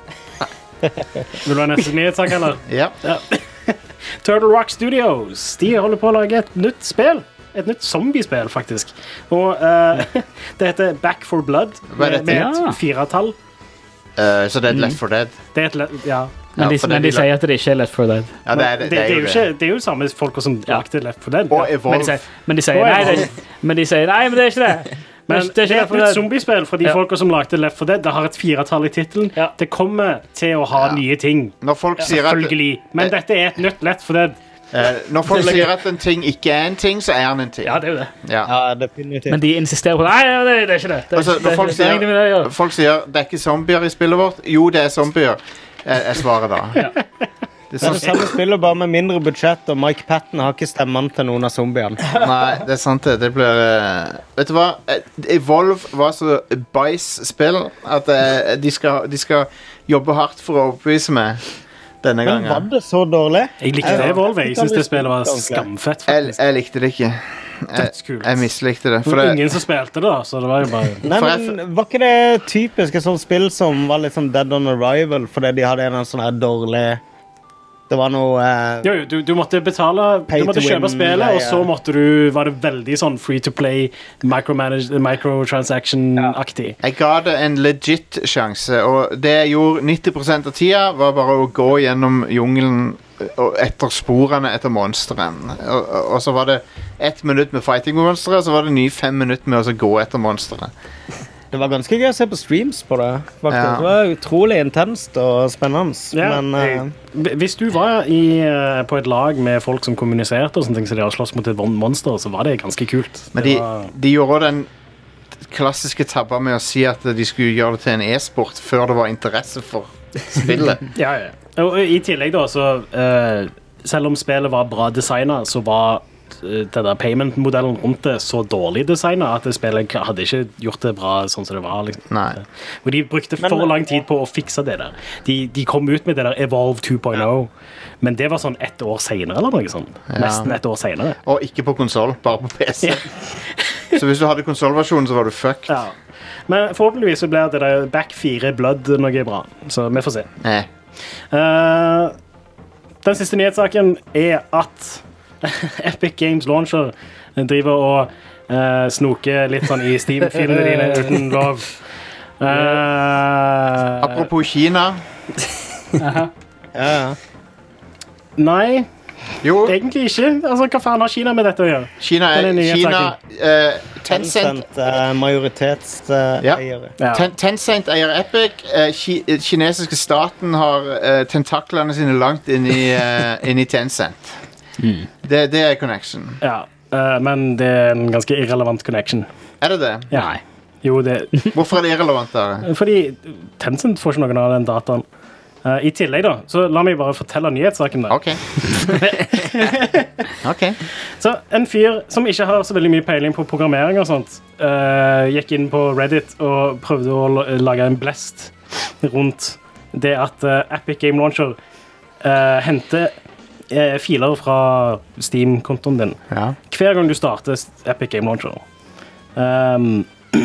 Vil du ha neste nyhetssak, eller? Ja. Turtle Rock Studios, de holder på å lage et nytt spill. Et nytt zombiespill, faktisk. Og eh, det heter Back for Blood, Hva er med, dette? med Ja. et firetall. Eh, så det er Left for Dead. Det er et, le- ja. Men, Ja, de, for det men de de la- sier at det ikke er Left for Dead. Ja, det er det. det, det, er jo det. ikke, det er jo samme folk som Ja. lagde Left for Dead. Og Ja. Men de Evolve. sier, men de sier, Og nei, det, Evolve. er- men de sier nei, men det er ikke det. Men det er det ikke er Left et for nytt Dead. zombiespill for de Ja. folka som lagde Left for Dead. Det har et firetall i tittelen. Ja. Det kommer til å ha Ja. nye ting. Når folk sier at Selvfølgelig. Men dette er et nytt Left for Dead. eh, Når folk sier at en ting ikke er en ting, så er den en ting. Ja, det er jo det. Ja. Ja, definitivt. Men de insisterer på nei, ja, det, det er ikke det. Det er, Altså, ikke- når det, folk det, det er sier, ingenting med det å gjøre. folk sier det er ikke zombier i spillet vårt, jo, det er zombier. Jeg, jeg svarer da. Det er Det er det sånn, samme spillet, bare med mindre budsjett, og Mike Patton har ikke stemmene til noen av zombiene. nei, det er sant det. Det blir eh, Vet du hva? Eh, Evolve var så bæsj-spill at eh, de, skal, de skal jobbe hardt for å overbevise meg denne Men var gangen. det så dårlig? Jeg likte Ja. Evolve. Jeg syns det spillet var skamfett. Jeg, faktisk. jeg likte det ikke. Jeg, Dødskult. jeg mislikte det. Det For var det, ingen som spilte det, da, så det var jo bare Nei, For jeg- men Var ikke det typisk et sånt spill som var litt sånn dead on arrival fordi de hadde en eller annen sånn her dårlig Det var noe eh, Jo, jo, du, du måtte betale Pay Du måtte to kjøpe win, spillet, og ja, så ja. måtte du var det veldig sånn free to play, micromanage- microtransaction-aktig. jeg ga det en legit sjanse, og det jeg gjorde nitti prosent av tida, var bare å gå gjennom jungelen og etter sporene etter monsteren. Og, og, og så var det ett minutt med fighting med monstre, og så var det ny fem minutter med å så gå etter monsteret. Det var ganske gøy å se på streams på det. faktisk. Ja. Det var utrolig intenst og spennende. Ja, men eh, jeg- Hvis du var i, eh, på et lag med folk som kommuniserte, og sånne ting, så de har slåss mot et von- monster, så var det ganske kult. Men Det de, var, de gjorde også den klassiske tabber med å si at de skulle gjøre det til en e-sport før det var interesse for spillet. Ja, ja. Og i tillegg da, så uh, selv om spillet var bra designet, så var uh, den der payment-modellen rundt det så dårlig designet at det spillet hadde ikke gjort det bra sånn som det var. Liksom. Nei. Og de brukte for Men, lang tid på å fikse det der. De, de kom ut med det der Evolve to point oh, men det var sånn ett år senere eller noe sånt. Ja. Nesten ett år senere. Og ikke på konsol, bare på P C. Ja. Så hvis du hadde konsolversjonen, så var du fucked. Ja. Men forhåpentligvis så blir det der Back fire Blood noe bra, så vi får se. Nei. Uh, den siste nyhetssaken er at Epic Games Launcher driver og uh, snoker litt sånn i Steam-filene dine uten lov. Uh, Apropos Kina. Ja, ja. Nei, Jo, egentlig ikke. Altså, hva faen har Kina med dette å gjøre? Kina Den er er Kina, uh, Tencent, Tencent uh, majoritetseiere. Ja. Ten Tencent eier Epic. Uh, ki kinesiske staten har uh, tentaklene sine langt inn i, uh, inn i Tencent. Mm. Det, det er connection. Ja, uh, men det er en ganske irrelevant connection. Er det det? Ja. Jo, det Hvorfor er det irrelevant der? fordi Tencent får ikke noen av den dataen. Uh, I tillegg da, så la meg bare fortelle nyhetssaken der. Ok. Ok. Så en fyr som ikke har så veldig mye peiling på programmering og sånt, uh, gikk inn på Reddit og prøvde å la- lage en blest rundt det at uh, Epic Game Launcher uh, henter uh, filer fra Steam-kontoen din Ja. hver gang du starter Epic Game Launcher. Um,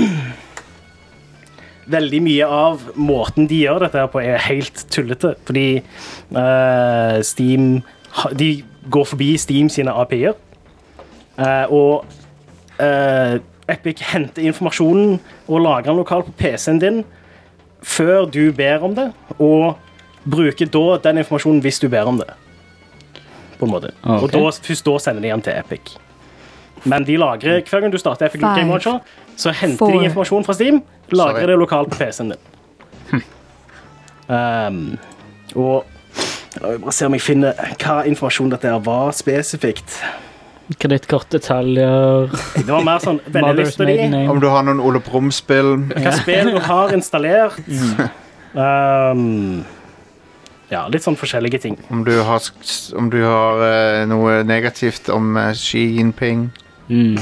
veldig mye av måten de gjør dette her på er helt tullete, fordi uh, Steam, ha- de går forbi Steam sine A P I-er, uh, og uh, Epic henter informasjonen og lager den lokalt på P C-en din før du ber om det, og bruker da den informasjonen hvis du ber om det, på en måte. Ok. Og da, først da sender de den til Epic. Men de lagrer, hver gang du starter Epic Five, Game Launcher, så henter four. de informasjon fra Steam, lagrer Sorry. det lokalt på P C-en din. Um, og la meg bare se om jeg finner hva informasjon dette her var spesifikt. Kredittkort, detaljer, Det var mer sånn Mother's vennelista di, maiden name. Om du har noen Ole Brumm-spill. hva spill du har installert. Um, ja, litt sånn forskjellige ting. Om du har, sk- om du har eh, noe negativt om eh, Xi Jinping. Mm.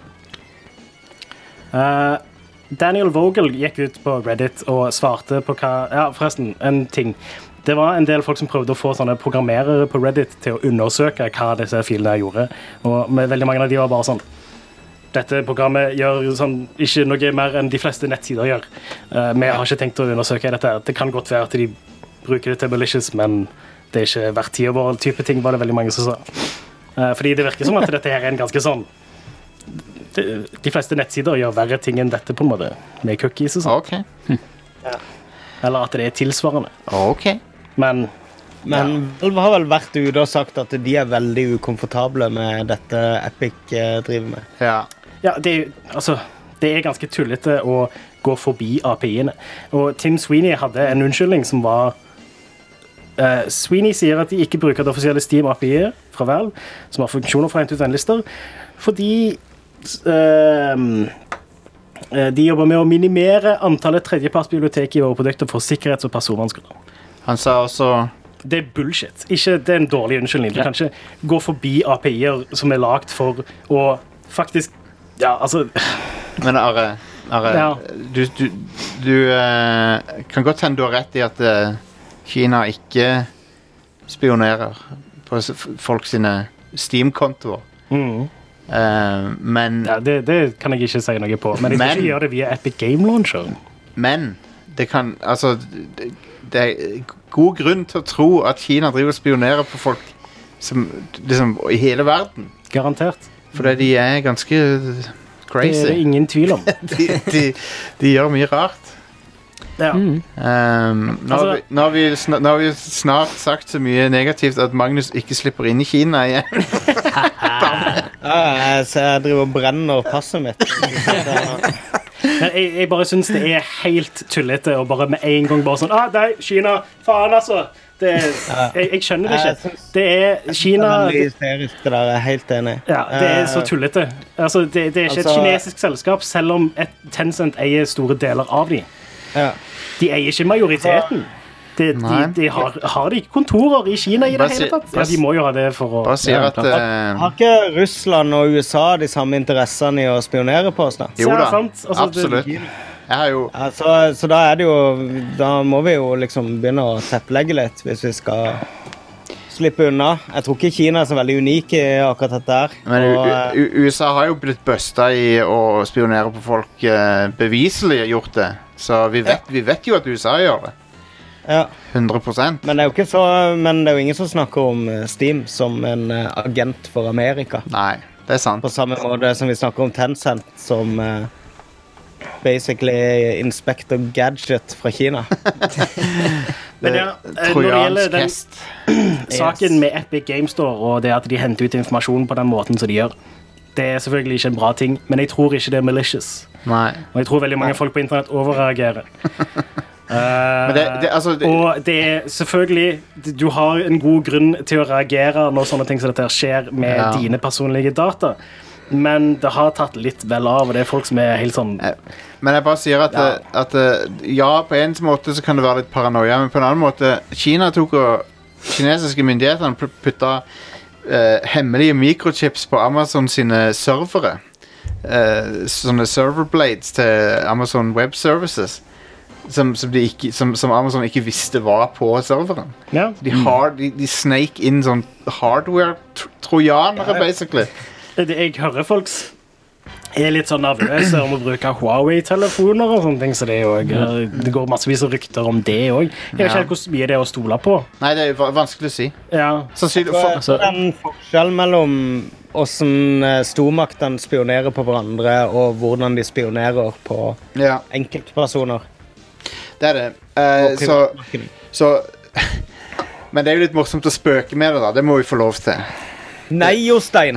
Uh, Daniel Vogel gikk ut på Reddit og svarte på hva... Ja, forresten, en ting. Det var en del folk som prøvde å få sånne programmerere på Reddit til å undersøke hva disse filene gjorde. Og med veldig mange av de var bare sånn, dette programmet gjør sånn, ikke noe mer enn de fleste nettsider gjør. Uh, vi har ikke tenkt å undersøke dette. Det kan godt være at de bruker det til malicious, men det er ikke verdt tida vår type ting, var det veldig mange som sa. Uh, fordi det virker som at dette her er en ganske sånn, de, de fleste nettsider gjør verre ting enn dette på en måte, med cookies og sånt. Ok. Eller at det er tilsvarende. Ok. Men Men Valve har vel vært ute og sagt at de er veldig ukomfortable med dette Epic eh, driver med. Ja. ja, det, er- altså, det er ganske tullete å gå forbi A P I-ene. Og Tim Sweeney hadde en unnskyldning som var eh, Sweeney sier at de ikke bruker det offisielle Steam A P I-er fra Valve, som har funksjoner for å hente ut vennlister, fordi eh, eh, de jobber med å minimere antallet tredjepartsbibliotek i våre produkter for sikkerhets- og personverngrunner. Han sa også Det er bullshit. Ikke, det er en dårlig unnskyldning. Du Ja. kan ikke gå forbi A P I-er som er lagt for å faktisk Ja, altså Men Are, Are Ja. du, du, du eh, kan godt hende du har rett i at eh, Kina ikke spionerer på s- f- folk sine Steam-kontoer. mm. Eh, men, ja, det, det kan jeg ikke si noe på. Men jeg skal Men- ikke gjøre det via Epic Game Launcher. men det kan Altså, det, det er god grunn til å tro at Kina driver og spionerer på folk som, liksom, i hele verden. Garantert. Fordi de er ganske Det er crazy. det ingen tvil om. De, de, de gjør mye rart. Ja. Mm. Um, nå, har Altså- vi, nå, har vi sna, nå har vi snart sagt så mye negativt at Magnus ikke slipper inn i Kina igjen. Ja, jeg, så jeg driver og brenner passet mitt. Men jeg, jeg bare synes det er helt tullete og bare med en gang bare sånn, ah, nei, Kina, faen altså. Det er, jeg, jeg skjønner det ikke. Det er Kina... Det er veldig hysterisk, det der, jeg er helt enig. Ja, det er så tullete. Altså, det, det er ikke Altså- et kinesisk selskap, selv om et Tencent eier store deler av de. Ja. De eier ikke majoriteten. De, de, Nei. de har, har de ikke kontorer i Kina i det Bare hele si- tatt? Ja, bare de må jo ha det for å... Bare sier Ja, at klart. eh, Har ikke Russland og U S A de samme interessene i å spionere på oss da? Jo Ja, da, sant. Altså, det- absolutt. Jeg har jo Ja, så, så da er det jo Da må vi jo liksom begynne å tepplegge litt hvis vi skal slippe unna. Jeg tror ikke Kina er så veldig unik i akkurat dette her. Men U- Og, eh, U- U S A har jo blitt busta i å spionere på folk, eh, beviselig gjort det. Så vi vet, vi vet jo at U S A gjør det. ja. hundre prosent. Men det er jo ikke så Men det er jo ingen som snakker om eh, Steam som en eh, agent for Amerika. Nei, det er sant. På samme måte som vi snakker om Tencent som eh, basically Inspector Gadget fra Kina. Men ja, eh, når det gjelder Trojansk den hest. saken med Epic Games Store og det at de henter ut informasjon på den måten som de gjør, det er selvfølgelig ikke en bra ting, men jeg tror ikke det er malicious. Nei. Og jeg tror veldig mange folk på internett overreagerer. Eh, Men det, det, altså, det, og det er selvfølgelig du har en god grunn til å reagere når sånne ting som dette skjer med Ja. dine personlige data, men det har tatt litt vel av, og det er folk som er helt sånn Men jeg bare sier at, Ja. eh, at eh, ja, på en måte så kan det være litt paranoia, men på en annen måte Kina tok og kinesiske myndighetene pl- putta eh, hemmelige mikrochips på Amazon sine servere. Eh, sånne serverblades til Amazon Web Services. Som, som, de ikke, som, som Amazon ikke visste var på serveren. ja. De, har, de, de sneik inn sånn hardware-trojanere, basically. Det- Jeg hører folk s- er litt sånn nervøse om å bruke Huawei-telefoner og sånne ting, så det, er jo, eh, det går massevis av rykter om det også. Jeg vet Ja. ikke helt hvor mye det er å stole på. Nei, det er va- vanskelig å si. Ja. Sannsynlig Så for, er det en forskjell mellom hvordan eh, stormaktene spionerer på hverandre, og hvordan de spionerer på ja, enkeltpersoner. det er det. Eh, Og så, privatmarkedet. så Men det er jo litt morsomt å spøke med det, da. Det må vi få lov til. Nei, Jostein!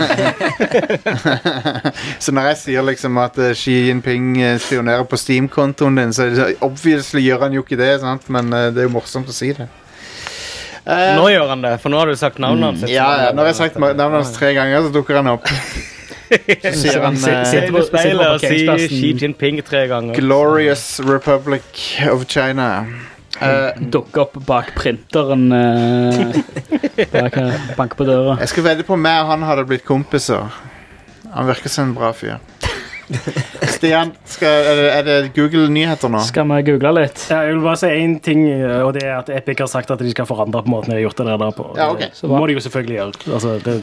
Så når jeg sier liksom at eh, Xi Jinping eh, spionerer på Steam-kontoen din, så er det så- obviously gjør han jo ikke det, sant? Men eh, det er jo morsomt å si det. Eh, Nå gjør han det, for nå har du sagt navnet hans. ja, ja, når jeg har sagt ma- navnet hans tre ganger, så dukker han opp. Så sier han Sitter- eh, sitter på- Du speiler og sier parkeringsplassen. Xi Jinping tre ganger. Glorious Republic of China. Eh, Dukker opp bak printeren. eh, bak, her, banker på døra. jeg skal vedde på meg og han hadde blitt kompiser. Han virker som en bra fyr. Stian, skal, er, det, er det Google-nyheter nå? Skal vi google litt? Ja, jeg vil bare si en ting, og det er at Epic har sagt at de skal forandre på måten de har gjort det der på. Ja, ok. Det må de jo selvfølgelig gjøre. Altså, det...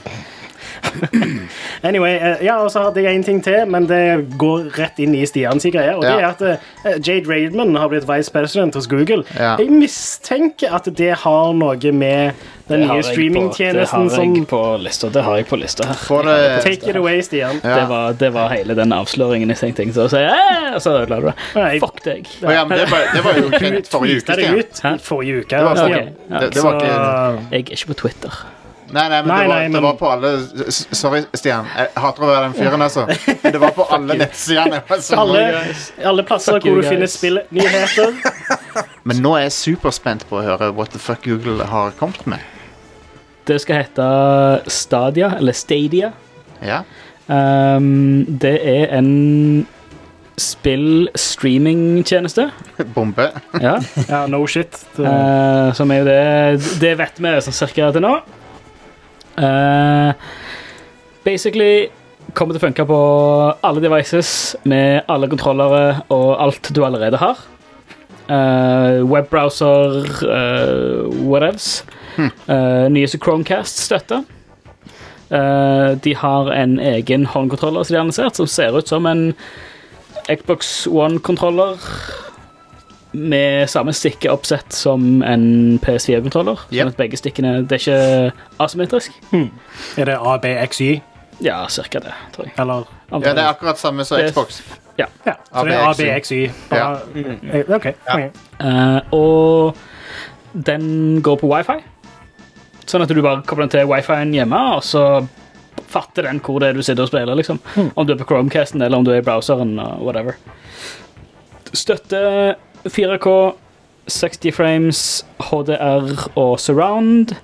Anyway, eh, ja, og så hadde jeg en ting til, men det går rett inn i Stians greier, og det Ja. er at eh, Jade Raymond har blitt vice president hos Google. Ja. Jeg mistenker at det har noe med den Det har nye jeg på- streamingtjenesten Det har som... jeg på lista. Det har jeg på lista her. Får det Take it away, Stian. Ja. Det, var, det var hele den avsløringen jeg tenkte. Så jeg «Æ!» og så ødela du det. Nei. Fuck deg. Å ja, men det var, det var jo Du kjent forrige uke, tweetet det Stian. ut Hæ? i forrige uke. Det var, Stian. ok. Ja. det, det var ikke Så- Jeg er ikke på Twitter. Nei, nei, men, Nei, det, var, nei, det men- var på alle s- Sorry, Stian. Jeg hater å være den fyren, altså. Men det var på alle nettsidene. Altså. Alle, alle plasser Fuck hvor you, du finner guys. spillnyheter. Men nå er jeg superspent på å høre what the fuck Google har kommet med. Det skal hete Stadia, eller Stadia. Ja. Um, det er en spill-streaming-tjeneste. Bombe. Ja. Ja, no shit. Det, Eh, som er jo det Det vet vi sånn cirka til nå. Eh, basically kommer til å funke på alle devices med alle kontrollere og alt du allerede har. Uh, webbrowser, uh, whatevs. Hmm. Uh, nyeste Chromecast støtter. Uh, de har en egen håndkontroller som de har annonsert, som ser ut som en Xbox One-kontroller med samme stikkeoppsett som en P S fire-kontroller. Yep. Sånn at begge stikkene Det er ikke asymmetrisk. er det A B X Y, Ja, cirka det, tror jeg. eller? Ja, det er akkurat samme som Det- Xbox. Ja, så det er A B X Y. Bare, Eh, ok. Ja. ok. Eh, og den går på wifi. Sånn at du bare kobler den til wifi-en hjemme, og så fatter den hvor det er du sitter og spiller, liksom. Mm. Om du er på Chromecasten, eller om du er i browseren, og whatever. Støtte fire K, seksti frames, H D R og surround,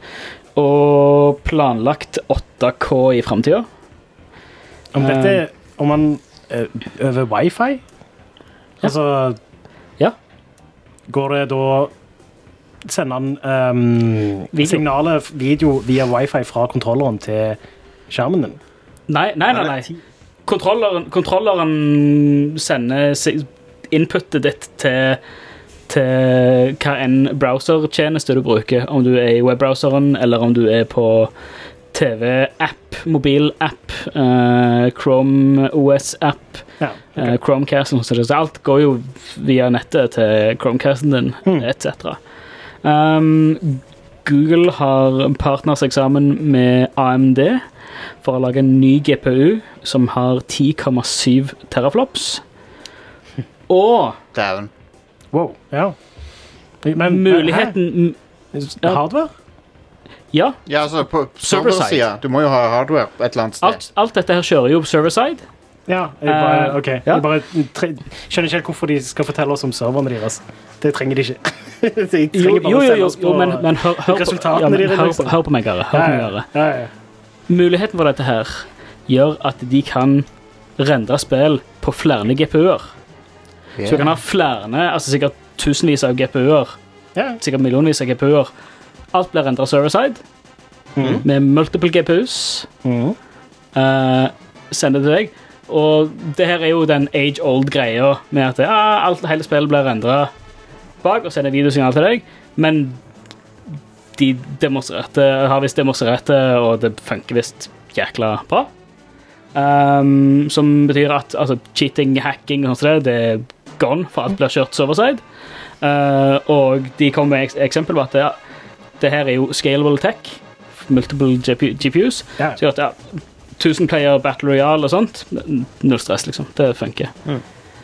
og planlagt åtte K i fremtiden. Om dette, om man uh, over wifi, ja. Altså, ja. Går det da, sender han um, video. signalet video via wifi fra kontrolleren til skjermen din? Nei, nei, nei, nei. Kontrolleren, kontrolleren sender inputet ditt til, til hva en browser-tjeneste du bruker, om du er i webbrowseren, eller om du er på T V-app, mobil-app, uh, Chrome O S-app, ja, okay. uh, Chromecast, så alt går jo via nettet til Chromecasten din, mm. et cetera. Um, Google har partners eksamen med A M D for å lage en ny G P U som har ti komma syv teraflops. Og Down. Wow, ja. Men, muligheten... Ja. Hardware? Ja. Ja, altså på server-siden. Du må jo ha hardware et eller annet sted. Alt, alt dette her kjører jo på server-side. Ja, jeg bare, ok. Uh, ja. Jeg bare tre, skjønner ikke helt hvorfor de skal fortelle oss om serverne deres. Det trenger de ikke. De trenger bare jo, jo, jo, oss på jo, men, men hør, hør, resultatene ja, men, deres. Hør, hør på meg, Gare. Hør på meg, Gare. Ja, ja, ja. Muligheten for dette her gjør at de kan rendre spill på flere G P U-er. Yeah. Så du kan ha flere, altså sikkert tusenvis av G P U-er, yeah. sikkert millionvis av G P U-er. Alt blir rendret server-side, mm. med multiple G P Us. Mm. Uh, sender til deg. Og det her er jo den age-old greia med at ja, alt, hele spillet blir rendret bak og sender videosignal til deg, men de demonstrerte, har vist demonstrerte, og det funker vist jækla bra. Um, som betyr at altså, cheating, hacking og sånt, det er gone, for alt blir kjørt server-side. Uh, og de kommer med ek eksempel på at ja, det her er jo scalable tech, multiple G P Us, ja. Så gjør at ja, tusen player Battle Royale og sånt, null stress liksom, det funker. Mm.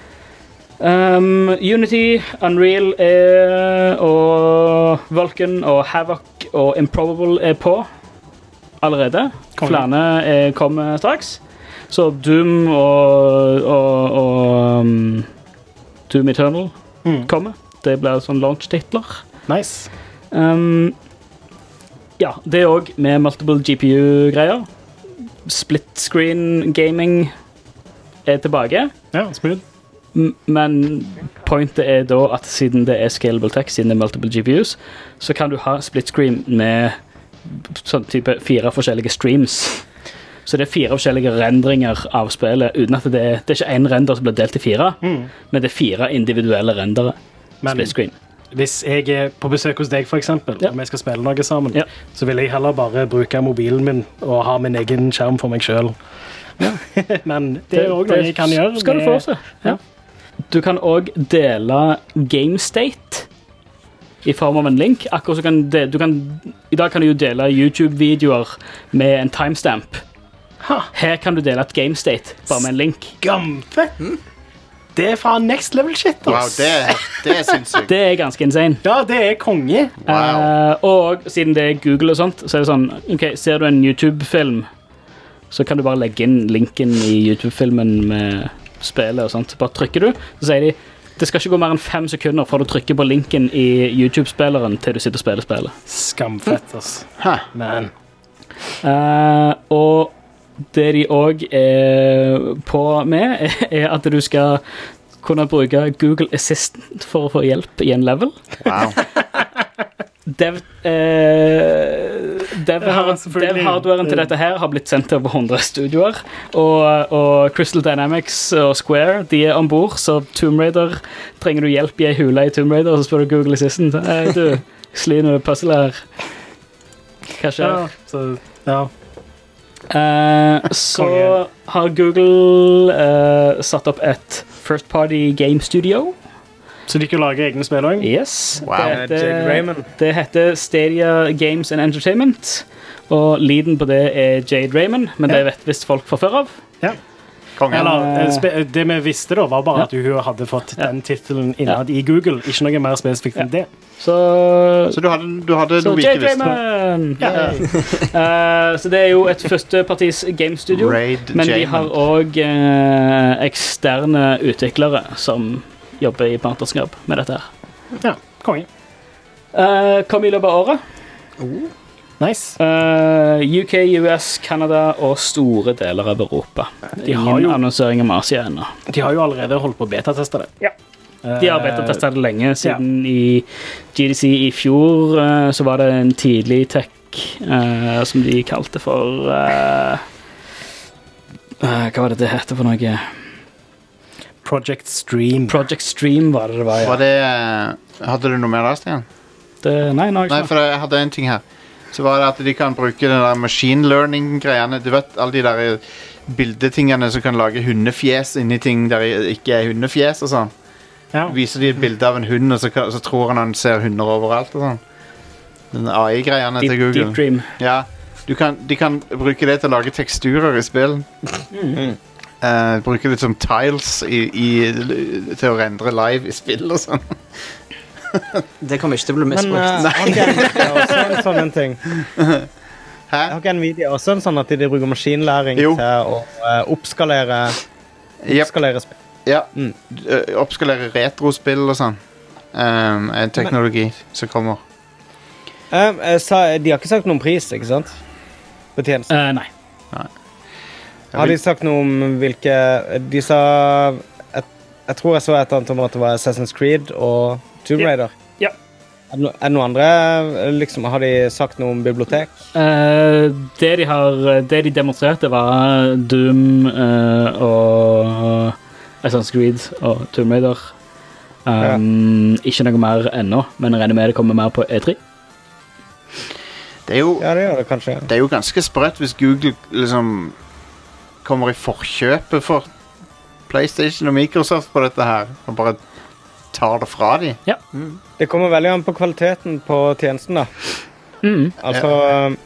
Um, Unity, Unreal er, og Vulkan og Havoc og Improbable er på allerede. Flere er kommer straks. Så Doom og, og, og um, Doom Eternal mm. kommer. Det blir sånn launch-titler. Nice. Um, ja, det er også med multiple G P U-greier. Split screen gaming er tilbake. Ja, smooth. M men pointet er da at siden det er scalable tech, siden det er multiple G P Us, så kan du ha split screen med sånn type fire forskjellige streams. Så det er fire forskjellige rendringer av spillet, uten at det er, det er ikke en render som blir delt i fire, mm. men det er fire individuelle rendere. Men split screen. Hvis jeg er på besøk hos deg for eksempel, ja. Og vi skal spille noe sammen, ja. Så vil jeg heller bare bruke mobilen min og ha min egen skjerm for meg selv. Ja. Men det er også noe jeg kan gjøre. Skal du få se. Ja. Du kan også dele game state i form av en link. Akkurat så kan det, du kan, i dag kan du jo dele YouTube-videoer med en timestamp. Ha. Her kan du dele et game state bare med en link. Skamfett! Mm. Det er fra next level shit, ass. Wow, det, det er sinnssykt. Det er ganske insane. Ja, det er konge. Wow. Uh, og siden det er Google og sånt, så er det sånn, ok, ser du en YouTube-film, så kan du bare legge inn linken i YouTube-filmen med spillet og sånt. Bare trykker du, så sier de, det skal ikke gå mer enn fem sekunder for du trykker på linken i YouTube-spilleren til du sitter og spiller spillet. Skamfett, ass. Huh. Man. Uh, og det de også er på med, er at du skal kunne bruke Google Assistant for å få hjelp i en level. Wow. Dev, eh, dev, ja, dev-hardwaren til dette her har blitt sendt til over hundre studioer, og, og Crystal Dynamics og Square, de er ombord, så Tomb Raider, trenger du hjelp i en hule i Tomb Raider, så spør du Google Assistant. Eh, du, sli noe puzzle her. Hva skjer? Ja, så, ja. Uh, så har Google uh, satt opp et first party game studio. Så de kan lage egne spill også? Yes. Wow. Det heter, det heter Stadia Games and Entertainment, og leaden på det er Jade Raymond, men ja. Det vet visst folk fra før av. Ja. Kongen. Eller, spe- det vi visste da, var bare Ja. at hun hadde fått den titelen innad i Google. Ikke noe mer spesifikt enn det. Så, Så du hadde, du hadde så noe vi J ikke J visste? Man! Ja. Eh, så det er jo et førstepartis gamestudio, Raid men de J-Man. har òg eh, eksterne utviklere som jobber i partnerskap med dette her. Ja, konge. Uh, kom i løpet av året. Nice. Eh, U K, U S, Canada og store deler av Europa. De har Ingen jo- annonsering om Asia ennå. De har jo allerede holdt på å betateste det. Ja. De har betatestet det lenge. Siden ja. i G D C i fjor eh, så var det en tidlig tech eh, som de kalte for eh, eh, Hva var det det heter for noe? Project Stream. Project Stream var det det var, ja. Var det, eh, hadde du noe mer der, Stian? Det, nei, nå har Nei, jeg ikke for jeg hadde en ting her. Så var det at de kan bruke den der machine learning-greiene. Du vet, alle de der bildetingene som kan lage hundefjes inni ting der det ikke er hundefjes og sånn. Ja. Viser de et bilde av en hund, og så, kan, så tror han han ser hunder overalt og sånn. Den A I-greiene til Deep, Google. Deep Dream. Ja, du kan, de kan bruke det til å lage teksturer i spill. Mm. Eh, bruke det som tiles i, i, til å rendre live i spill og sånn. Det kommer ikke til å bli Men misbrukt. uh, har ikke Nvidia også en sånn en ting? Hæ? Har ikke Nvidia også en sånn at de bruker maskinlæring Jo. til å uh, oppskalere, Yep. oppskalere spill? Ja, Mm. eh, oppskalere retrospill og sånn. Um, en teknologi som kommer. Uh, jeg sa, de har ikke sagt noen pris, ikke sant? På tjenesten. Eh, nei. Har de sagt noe om hvilke De sa Jeg, jeg tror jeg så et annet om at det var Assassin's Creed og Tomb Ja. Raider. Ja. Er det no- er det noen andre liksom, har de sagt noe om bibliotek? Eh, det, de har, det de demonstrerte, var Doom eh, og Assassin's Creed og Tomb Raider. Um, Ikke noe mer ennå, men jeg regner med det kommer mer på E tre. Det er jo, Ja, det gjør det kanskje. det er jo ganske sprøtt hvis Google liksom kommer i forkjøpet for PlayStation og Microsoft på dette her, og bare tar det fra dem. Det kommer veldig an på kvaliteten på tjenesten, da. Mm. Altså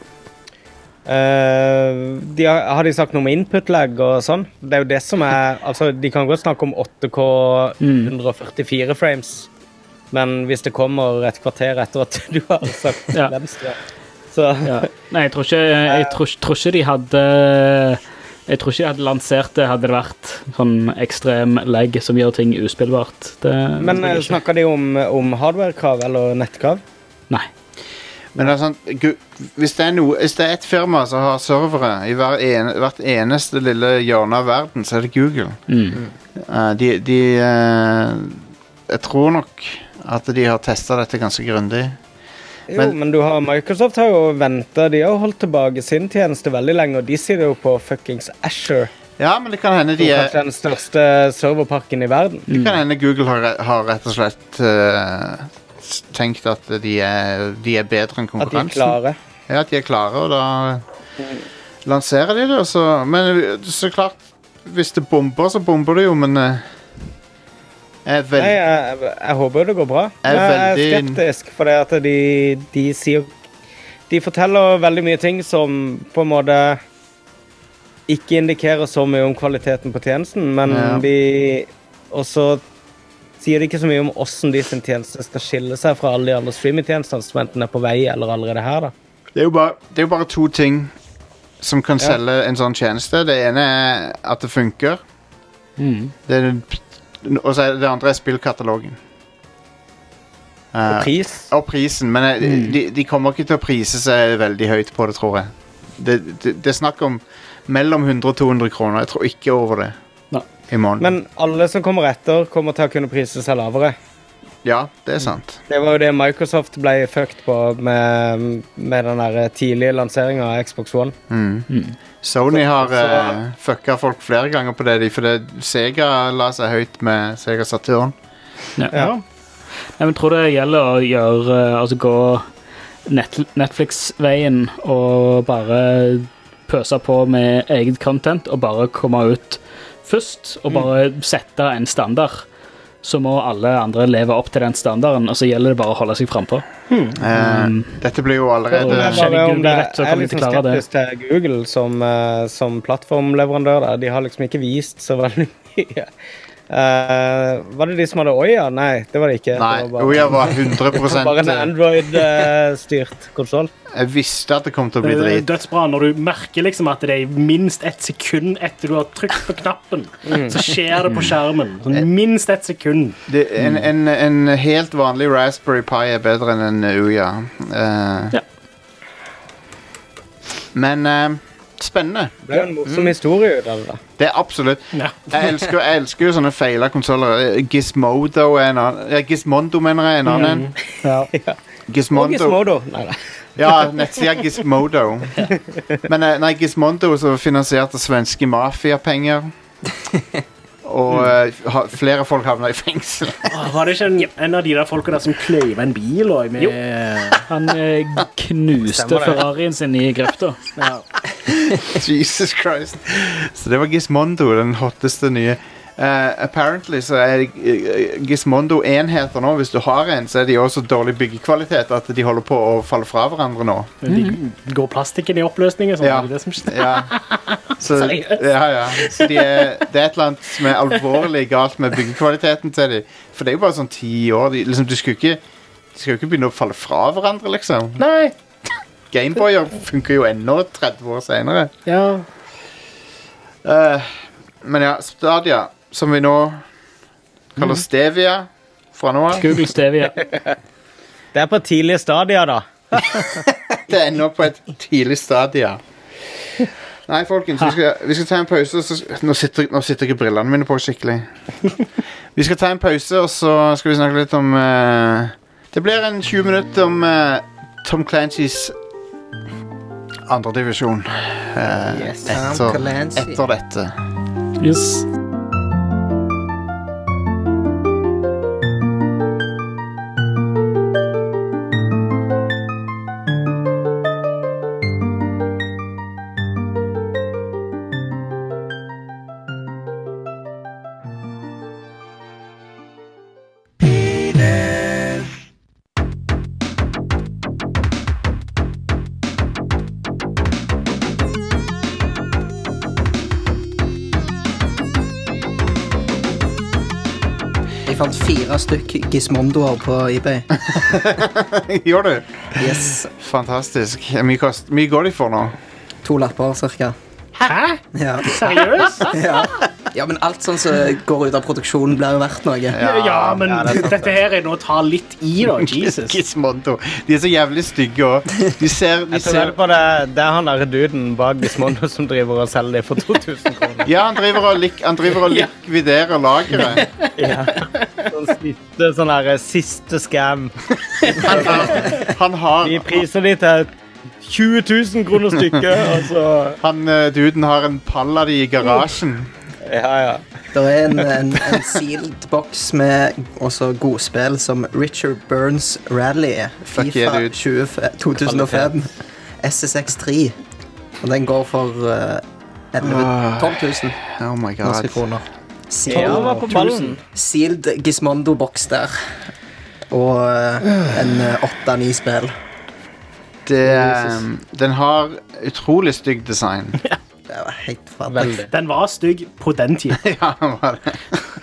eh, de har, har de sagt noe om input-lag og sånn? Det er jo det som er Altså, de kan godt snakke om åtte K Mm. one førtifire frames, men hvis det kommer et kvarter etter at du har sagt Ja. venstre, så Ja. Nei, jeg tror ikke, jeg tror, tror ikke de hadde Jeg tror ikke de hadde lansert det hadde det vært sånn ekstrem lag som gjør ting uspillbart. Det, Men tror jeg eh, ikke. snakker de om, om hardware-krav eller nettkrav? Nei. Men det er sånn, gu- hvis det er, noe, hvis det er et firma som har servere i hver ene, hvert eneste lille hjørne av verden, så er det Google. Mm. Eh, de de eh, Jeg tror nok at de har testa dette ganske grundig. Jo, Men- men, du har Microsoft har jo ventet. De har jo holdt tilbake sin tjeneste veldig lenge, og de sier det jo på fuckings Azure. Ja, men det kan hende Som de er kanskje er den største serverparken i verden. Det kan hende Google har, re- har rett og slett eh, s- tenkt at de er, de er bedre enn At de er konkurransen. klare. Ja, at de er klare, og da lanserer de det. Og så, men så klart, hvis det bomber, så bomber det jo, men eh, jeg er Nei, veldig jeg, jeg håper det går bra. Jeg er Jeg er veldig- skeptisk, for det at de, de sier De forteller veldig mye ting som på en måte ikke indikerer så mye om kvaliteten på tjenesten, men Ja. de Og så sier de ikke så mye om hvordan de sin tjeneste skal skille seg fra alle de andre streamingtjenestene som enten er på vei eller allerede her, da. Det er jo bare, det er jo bare to ting som kan Ja. selge en sånn tjeneste. Det ene er at det funker. Mm. Det er, og så er det andre er spillkatalogen. Og Eh, pris. og prisen, men eh, de, de kommer ikke til å prise seg veldig høyt på det, tror jeg. Det, det, det er snakk om mellom hundre og to hundre kroner. Jeg tror ikke over det Nei. i måneden. Men alle som kommer etter, kommer til å kunne prise seg lavere. Ja, det er sant. Det var jo det Microsoft ble fucked på med, med den der tidlige lanseringen av Xbox One. Mm. Mm. Sony har Så- uh, fucka folk flere ganger på det, de, for det, Sega la seg høyt med Sega Saturn. Ja. Ja. Nei, men jeg tror det gjelder å gjøre eh, Altså gå net Netflix-veien og bare pøse på med eget content og bare komme ut først og bare sette en standard. så må alle andre leve opp til den standarden, og så gjelder det bare å holde seg frempå. Hmm. Um, Dette blir jo allerede... Jeg Kjenner er, Google rett, så jeg kan er vi litt ikke klare det. skeptisk til Google som, uh, som plattformleverandør. Der. De har liksom ikke vist så veldig mye. Uh, var det de som hadde Oya? Nei, det var det ikke. Nei, det var bare, Oya var hundre prosent... bare en Android-styrt uh, konsol. Jeg visste at det kom til å bli Det er drit. dødsbra når du merker liksom at det er minst ett sekund etter du har trykt på knappen, Mm. så skjer det på skjermen. Sånn minst ett sekund. Det, en, en, en helt vanlig Raspberry Pi er bedre enn en Ouya. Uh, Ja. Men uh, spennende. Det er jo en morsom historie ut av det. Da. Det er absolutt. Ja. Jeg elsker, jeg elsker jo sånne feila konsoller. Gizmodo er en annen. Ja, Gizmondo mener jeg er en annen. Ja. Og Gizmondo. Gizmodo. Nei, nei. Ja, nettsida Gizmodo. Men eh, nei, Gizmodo så finansierte svenske mafiapenger. Og eh, ha, flere folk havna i fengsel. Åh, var det ikke en, en av de der folka der som kløyva en bil og med... Han eh, knuste Stemmer det. Ferrarien sin i grøfta. Ja. Jesus Christ. Så det var Gizmondo, den hotteste nye. Uh, apparently så er uh, Gizmondo-enheter nå. Hvis du har en, så er de også dårlig byggekvalitet at de holder på å falle fra hverandre nå. De går plastikken i oppløsning og sånn. Ja. Er det det som skjer? Ja. Så, Seriøst? ja, ja. Så de er, det er et eller annet som er alvorlig galt med byggekvaliteten til dem. For det er jo bare sånn ti år. De, liksom, de skal jo ikke, de skal jo ikke begynne å falle fra hverandre, liksom. Nei. Gameboyer funker jo ennå tretti år senere. Ja. Uh, men ja, Stadia, som vi nå kaller Stevia fra nå av. Google Stevia. Det er på tidlige stadier, da. Det er ennå på et tidlig stadia. Nei, folkens, vi skal, vi skal ta en pause. Så, nå, sitter, nå sitter ikke brillene mine på skikkelig. Vi skal ta en pause, og så skal vi snakke litt om uh, det blir en tjue minutter om uh, Tom Clancy's andre divisjon uh, Yes. Tom etter, Clancy. etter dette. Yes. Jeg fant fire stykk Gizmondoer på eBay. Gjør du? Yes. Fantastisk. Mye, kost, mye går de for nå? To lapper, cirka. Hæ? Ja. Seriøst? Ja. ja, men alt sånn som går ut av produksjonen blir jo verdt noe. Ja, ja, men dette her er nå å ta litt i da, Jesus. Gizmondo. De er så jævlig stygge også. De ser, de Jeg tror ser vel på det, det er han der duden bak Gizmondo som driver og selger det for to tusen kroner. Ja, han driver og, lik, han driver og likviderer lageret. Ja. Sånn siste, sånn der siste scam. Han har, han har, De priser de til tjue tusen kroner stykket, og så... han, eh, duden har en pall av de i garasjen. Ja, ja. Det er en, en, en sealed box med også godspill som Richard Burns Rally, Fuck yeah, FIFA dude. tjue to tusen og fem, S S X tre. Og den går for uh, tolv tusen Oh my norske god. kroner. Ja, Sealed, han var på ballen. sealed Gizmondo-boks der. Og uh, en uh, åtte-ni spill. Det, eh, den har utrolig stygg design. Det var helt ferdig. Veldig. Den var stygg på den tiden. Ja, han var det.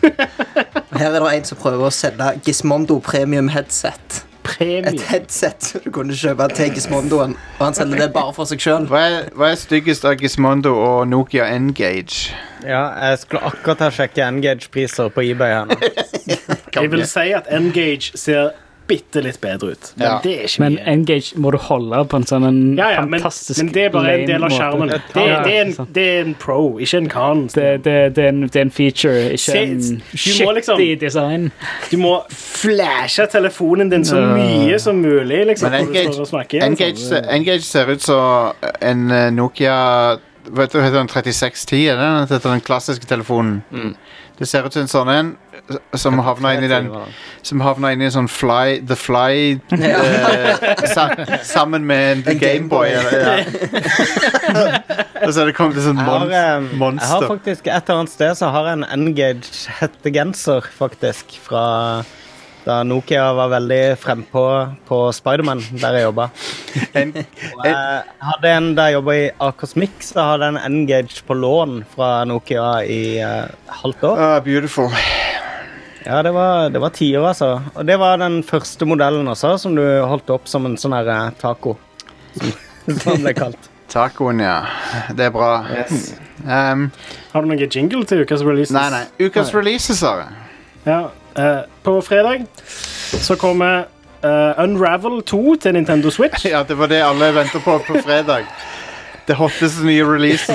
Her er det en som prøver å selge Gizmondo Premium Headset. Premie. Et headset du kunne kjøpe til Gizmondoen, og han selger det bare for seg selv. Hva er, hva er styggest av Gizmondo og Nokia N-Gage? Ja, jeg skulle akkurat ha sjekket N-Gage-priser på eBay her nå. Jeg vil si at N-Gage ser bitte litt bedre ut. Men Ja. det er ikke Men mye. Engage må du holde på en sånn en Ja, ja, men, fantastisk men det er bare en del av lame skjermen. måte. Det, Ja, det, er en, sant. det er en pro, ikke en con. Det, det, det, er en, det er en feature, ikke Se, en du må skittig liksom- design. Du må flashe telefonen din så Ja. mye som mulig, liksom, Men når du står og snakker. N-Gage, Sånn. N-Gage ser ut som en eh, Nokia. Vet du hva heter den trettiseks ti? Er det den heter den klassiske telefonen? Det ser ut som en sånn en som havna inn i den Som havna inn i en sånn fly The Fly eh, sa, sammen med en En Gameboy. Game Boy. Ja. Og så er det kommet til sånn Jeg har, mon eh, jeg har monster. faktisk et eller annet sted så har jeg en N-Gage hettegenser, faktisk, fra da Nokia var veldig frempå på Spider-Man, der jeg jobbet. En, Og jeg hadde en da jeg jobbet i Akosmik, så hadde jeg en N-Gage på lån fra Nokia i uh, halvt år. ah, beautiful. Ja, det var, det var tiår, altså. Og det var den første modellen også, som du holdt opp som en sånn her eh, taco, som, som den ble kalt. Tacoen, ja. Det er bra. Yes. Um, Har du noen jingle til ukas releases? nei, nei. Ukas releases, sa jeg. Ja, eh, på fredag så kommer eh, Unravel to til Nintendo Switch. Ja, det var det alle venter på på fredag. Det hotteste nye releasen.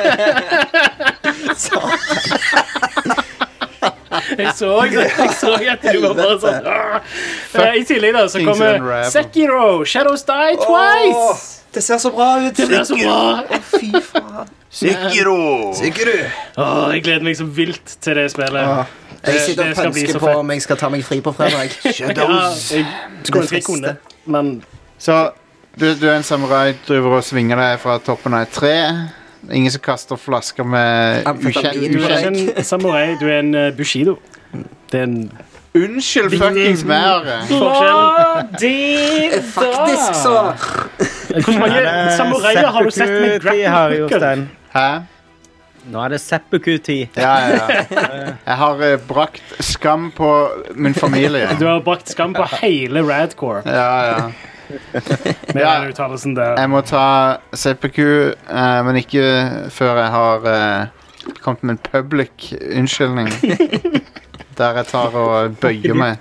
Jeg så, jeg så at du var bare sånn «Åh!» Eh, I tillegg da så Things kommer Unravel. Sekiro, Shadows Die Twice. Det ser så bra ut. Det blir så bra. Fy faen. Sekiro! Sikker du? Åh, jeg gleder meg så vilt til det spillet. Jeg sitter det og skal bli pønsker så på fett. om jeg skal ta meg fri på fredag. Ja, jeg skulle ønske jeg kunne, men Så du, du er en samurai, driver og svinger deg fra toppen av et tre. Ingen som kaster flasker med Amfetamin. ukjent du er ukjent. ikke en samurai, du er en uh, bushido. Det er en Unnskyld fuckings været. forskjell. Faktisk så Hvor mange Ja, det er samuraier har du sett med seppuku-tid her, grappling? Jostein. Hæ? Nå er det seppuku-tid. Ja, ja, ja. Jeg har eh, brakt skam på min familie. Du har brakt skam på hele Radcore Ja, ja. med Ja. den uttalelsen der. Jeg må ta seppuku, eh, men ikke før jeg har eh, kommet med en public unnskyldning. Der jeg tar og bøyer meg.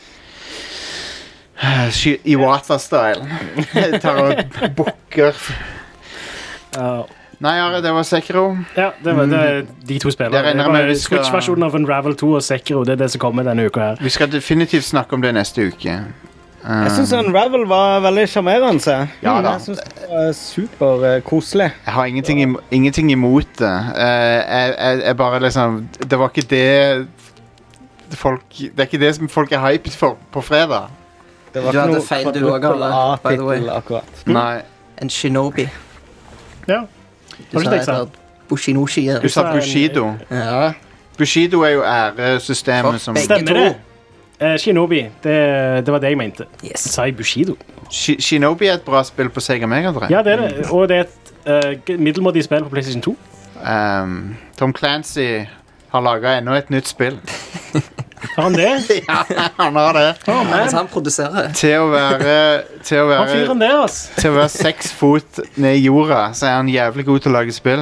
Eh, sky- Iwata-style. Jeg tar og bukker. Ja. Nei, Are, det var Sekiro. Ja, det var det er de to spillene. Jeg regner Det med var vi skal- Switch-versjonen av Unravel to og Sekiro. Det er det som kommer denne uka her. Vi skal definitivt snakke om det neste uke. Eh, Jeg synes Unravel var veldig charmerende. Ja da. Jeg synes det var super eh, koselig. Jeg har ingenting, im ingenting imot det. Eh, jeg, jeg, jeg bare liksom Det var ikke det folk Det er ikke det som folk er hyped for på fredag. Det var Du ikke hadde noe feil du quadruple også, Arne, by the way. A-tittel akkurat. Nei. En shinobi. Ja. Du Har du sa tenkt sånn? et Bushinoshi. Du sa Bushido. Ja. Bushido er jo æresystemet som Begge Stemmer to. det? Eh, Shinobi, det, det var det jeg mente. Yes. Sa jeg Bushido? Shi- Shinobi er et bra spill på Sega Mega Drive. Ja, det er det. Og det er et uh, middelmådig spill på PlayStation to. Um, Tom Clancy har laga enda et nytt spill. Har han det? Ja, han har det. Oh, man. Altså, han produserer. Til å være Til å Han være fyren der, ass. Til å være seks fot ned i jorda, så er han jævlig god til å lage spill.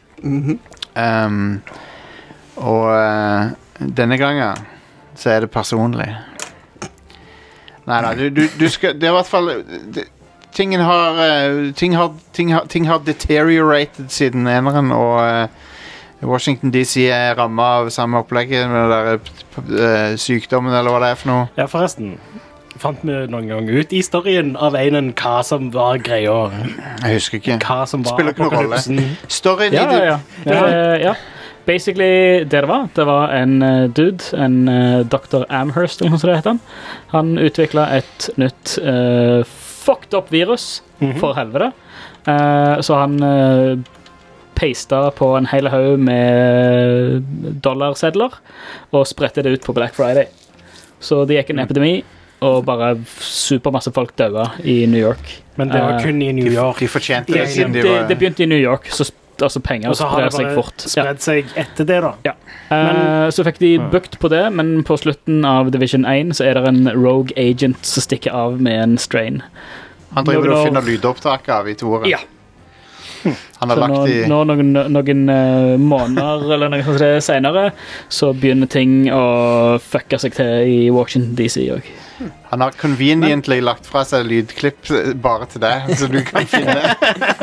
um, og uh, denne gangen så er det personlig. Nei da, du, du, du skal Det er i hvert fall det, Tingen har, uh, ting har ting har Ting har deteriorated siden eneren, og uh, Washington D C er ramma av samme opplegget med den der uh, sykdommen, eller hva det er for noe. Ja, forresten. Fant vi noen gang ut i storyen av einen hva som var greia? Jeg husker ikke. Hva som var Spiller ikke noen rolle. apokalypsen? Storyen Ja, i ja, ja. Eh, ja. Basically, det det var, det var en eh, dude, en uh, doktor Amherst, eller noe sånt det heter han. Han utvikla et nytt uh, fucked up virus, Mhm. for helvete. Eh, så han uh, pasta på en hel haug med dollarsedler og spredte det ut på Black Friday. Så det gikk en epidemi, og bare supermasse folk døde i New York. Men det var Eh, kun i New De, York. de fortjente Det det er siden de det, var det begynte i New York, så sp- altså penger Og så har sprer det seg bare fort. Ja. spredd seg etter det, da. Ja. Eh, så fikk de bukt på det, men på slutten av Division én så er det en rogue agent som stikker av med en strain. Han driver Noen og år- finner lydopptak av i toeren. Ja. Han har Så nå, lagt i nå noen, noen eh, måneder eller noe sånt senere, så begynner ting å fucke seg til i Washington D C òg. Han har conveniently lagt fra seg lydklipp eh, bare til deg, så du kan finne.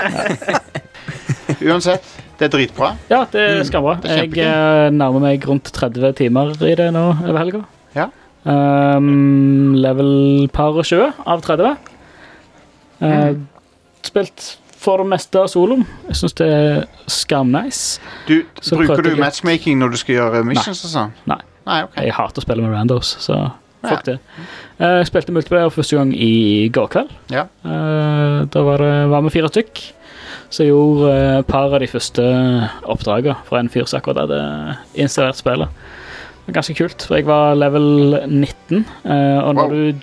Uansett, det er dritbra. Ja, det er skambra. det er Jeg eh, nærmer meg rundt tretti timer i det nå over helga. Ja. Um, level par og tjue av tretti. Uh, Spilt for det meste av solo. Jeg syns det er skamnice. Du, Så bruker prøvde du jeg litt. matchmaking når du skal gjøre missions og sånn? Nei. Nei, ok. Jeg hater å spille med randos, så fuck Ja. det. Uh, jeg spilte multiplayer første gang i går kveld. Ja. Uh, da var, det, var vi fire stykk. Så jeg gjorde et par av de første oppdragene fra en fyr som akkurat hadde installert spillet. Det var ganske kult, for jeg var level nitten, og når wow. du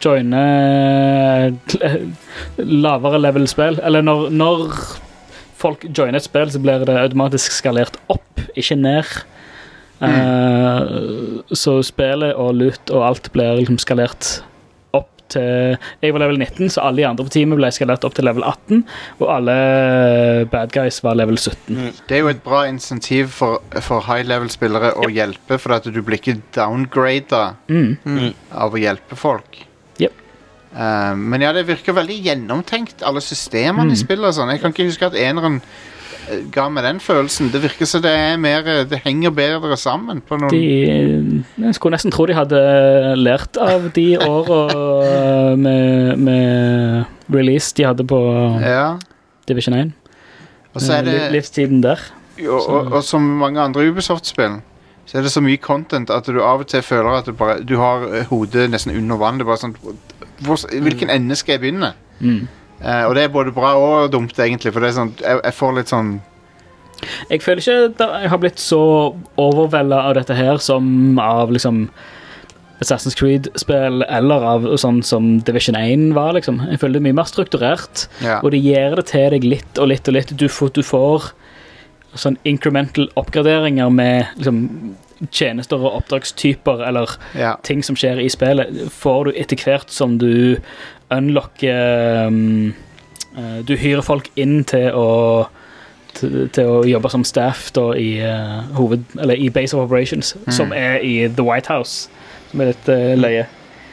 joiner lavere level-spill, eller når, når folk joiner et spill, så blir det automatisk skalert opp, ikke ned. Mm. Uh, så spillet og loot og alt blir liksom skalert til, jeg var level nitten, så alle de andre på teamet ble skalert opp til level atten, og alle bad guys var level sytten. Mm. Det er jo et bra insentiv for, for high-level-spillere å yep. hjelpe, for at du blir ikke downgradet mm. Mm. av å hjelpe folk. Yep. Uh, men ja, det virker veldig gjennomtenkt, alle systemene mm. i spillet og sånn. Jeg kan ikke huske at eneren ga meg den følelsen. Det virker som det er mer, det henger bedre sammen på noen... De, jeg skulle nesten tro de hadde lært av de årene med, med release de hadde på ja. Division one. Og så er det... Livstiden der. Jo, og, og som mange andre Ubisoft-spill, så er det så mye content at du av og til føler at du, bare, du har hodet nesten under vann. Det er bare sånn, hvor, hvilken mm. ende skal jeg begynne? Mm. Uh, og det er både bra og dumt egentlig, for det er sånn, jeg, jeg får litt sånn jeg føler ikke at jeg har blitt så overveldet av dette her som av liksom Assassin's Creed-spill eller av sånn som Division one var liksom. Jeg føler det er mye mer strukturert ja. Og det gir det til deg litt og litt og litt. Du får, du får sånn incremental oppgraderinger med liksom tjenester og oppdragstyper eller ja. ting som skjer i spillet får du etter hvert som du unlocker um, uh, du hyrer folk inn til å til, til å jobbe som staff da, i, uh, hoved, eller i Base of Operations mm. som er i The White House som er litt uh, løye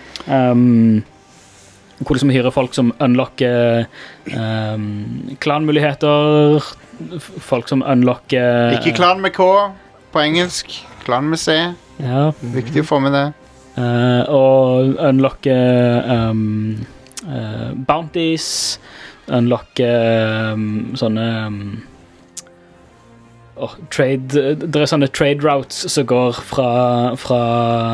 um, hvor liksom hyrer folk som unlocker um, klanmuligheter folk som unlocker ikke klan med K på engelsk klan med C ja. Viktig å få med det uh, og unlocke um, uh, bounties unlocke um, sånne um, oh, trade det er sånne trade routes som går fra fra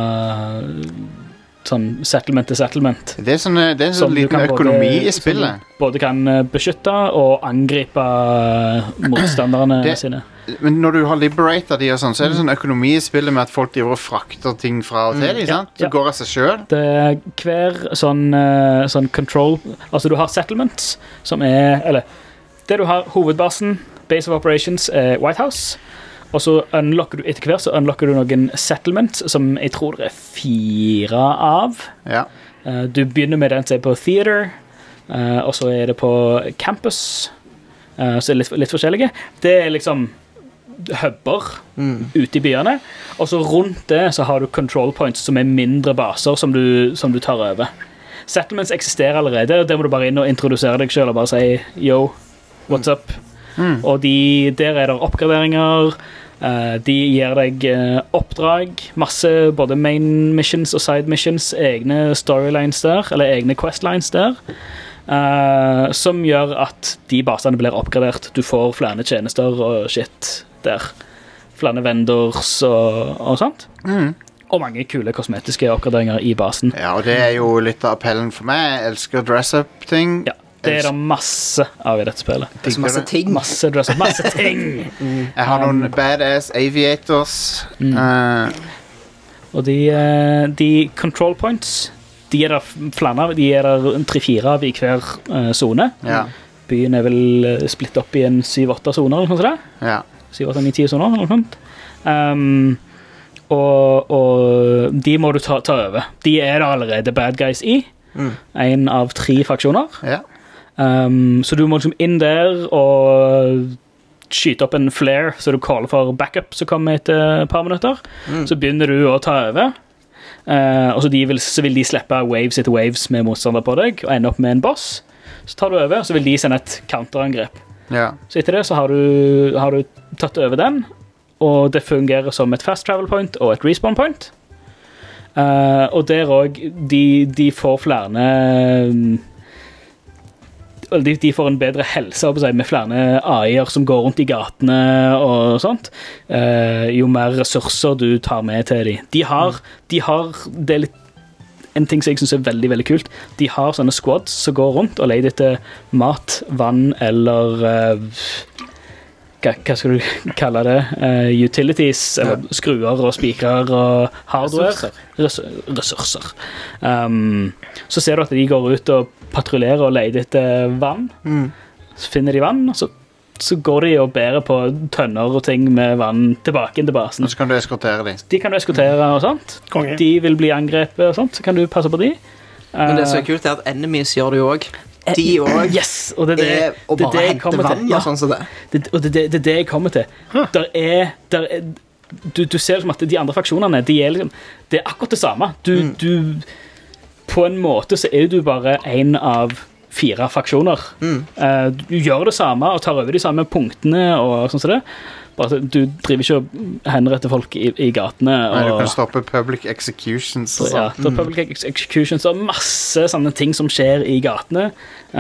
sånn settlement til settlement det er, sånne, det er en sånn liten økonomi både, i spillet både kan beskytte og angripe motstanderne det, sine men når du har liberated de og sånn, så er det sånn økonomi i spillet med at folk driver og frakter ting fra og til, mm, ja, sant? Så ja. Går av seg selv. Det er hver sånn, sånn control, altså du har settlements, som er, eller, det du har, hovedbasen, Base of Operations, er White House, og så unlocker du, etter hver så unlocker du noen settlements, som jeg tror det er fire av. Ja. Du begynner med den som er på Theater, og så er det på Campus, så er det litt, litt forskjellige. Det er liksom hubber mm. ute i byene og så rundt det så har du control points som er mindre baser som du, som du tar over settlements eksisterer allerede og der må du bare inn og introdusere deg selv og bare si yo, what's up mm. og de, der er det oppgraderinger uh, de gir deg uh, oppdrag masse både main missions og side missions egne storylines der eller egne questlines der uh, som gjør at de basene blir oppgradert du får flere tjenester og shit der. Flere vendors og, og sånt. Mm. Og mange kule kosmetiske oppgraderinger i basen. Ja, og det er jo litt av appellen for meg. Jeg elsker dress-up-ting. Ja, det er det masse av i dette spillet. Det er masse ting. Masse dress-up, masse ting. mm. Jeg har noen badass aviators. Mm. Uh. Og de, de control points, de er der flere av. De er der tre-fire av i hver uh, zone. Ja. Byen er vel splitt opp i en syv-åtte zoner, eller noe sånt. Ja. syv åtte ni ti zoner, eller noe sånt. Um, og, og de må du ta, ta over. De er der allerede bad guys i. Mm. En av tre fraksjoner. Ja. Um, så du må liksom inn der og skyte opp en flare, så du caller for backup som kommer etter et par minutter. Mm. Så begynner du å ta over. Uh, og så, de vil, så vil de slippe waves etter waves med motstander på deg, og ende opp med en boss. Så tar du over, så vil de sende et counterangrep. Ja. Så etter det så har du, har du tatt over den, og det fungerer som et fast travel point og et respawn point. Uh, og der også, de, de får flere de, de får en bedre helse med flere A I-er som går rundt i gatene og sånt. Uh, jo mer ressurser du tar med til dem. De har, de har det er litt en ting som jeg synes er veldig, veldig kult. De har sånne squads som går rundt og leter etter mat, vann eller uh, hva, hva skal du kalle det? Uh, utilities, eller ja. skruer og spikrer og hardware. Ressurser. Ressurser. Um, så ser du at de går ut og patruljerer og leter etter vann. Mm. Så finner de vann, og så så går de og bærer på tønner og ting med vann tilbake inn til basen. Og så kan du eskortere dem. De kan du eskortere og sånt. Konge. De vil bli angrepet og sånt, så kan du passe på de. Men det er så kult er at enemies gjør det jo også. De også yes, og det er, det, er å bare det hente vann og ja. sånn som det. det. Og det, det, det er det jeg kommer til. Huh. Der er, der er du, du ser liksom at de andre fraksjonene, de er liksom, det er akkurat det samme. Du, mm. du, på en måte så er du bare en av fire faksjoner. Mm. Uh, du gjør det samme og tar over de samme punktene og sånn som det. Bare, du driver ikke og henretter folk i, i gatene. Nei, og, du kan stoppe public executions. Så, ja, det er public ex executions og masse sånne ting som skjer i gatene.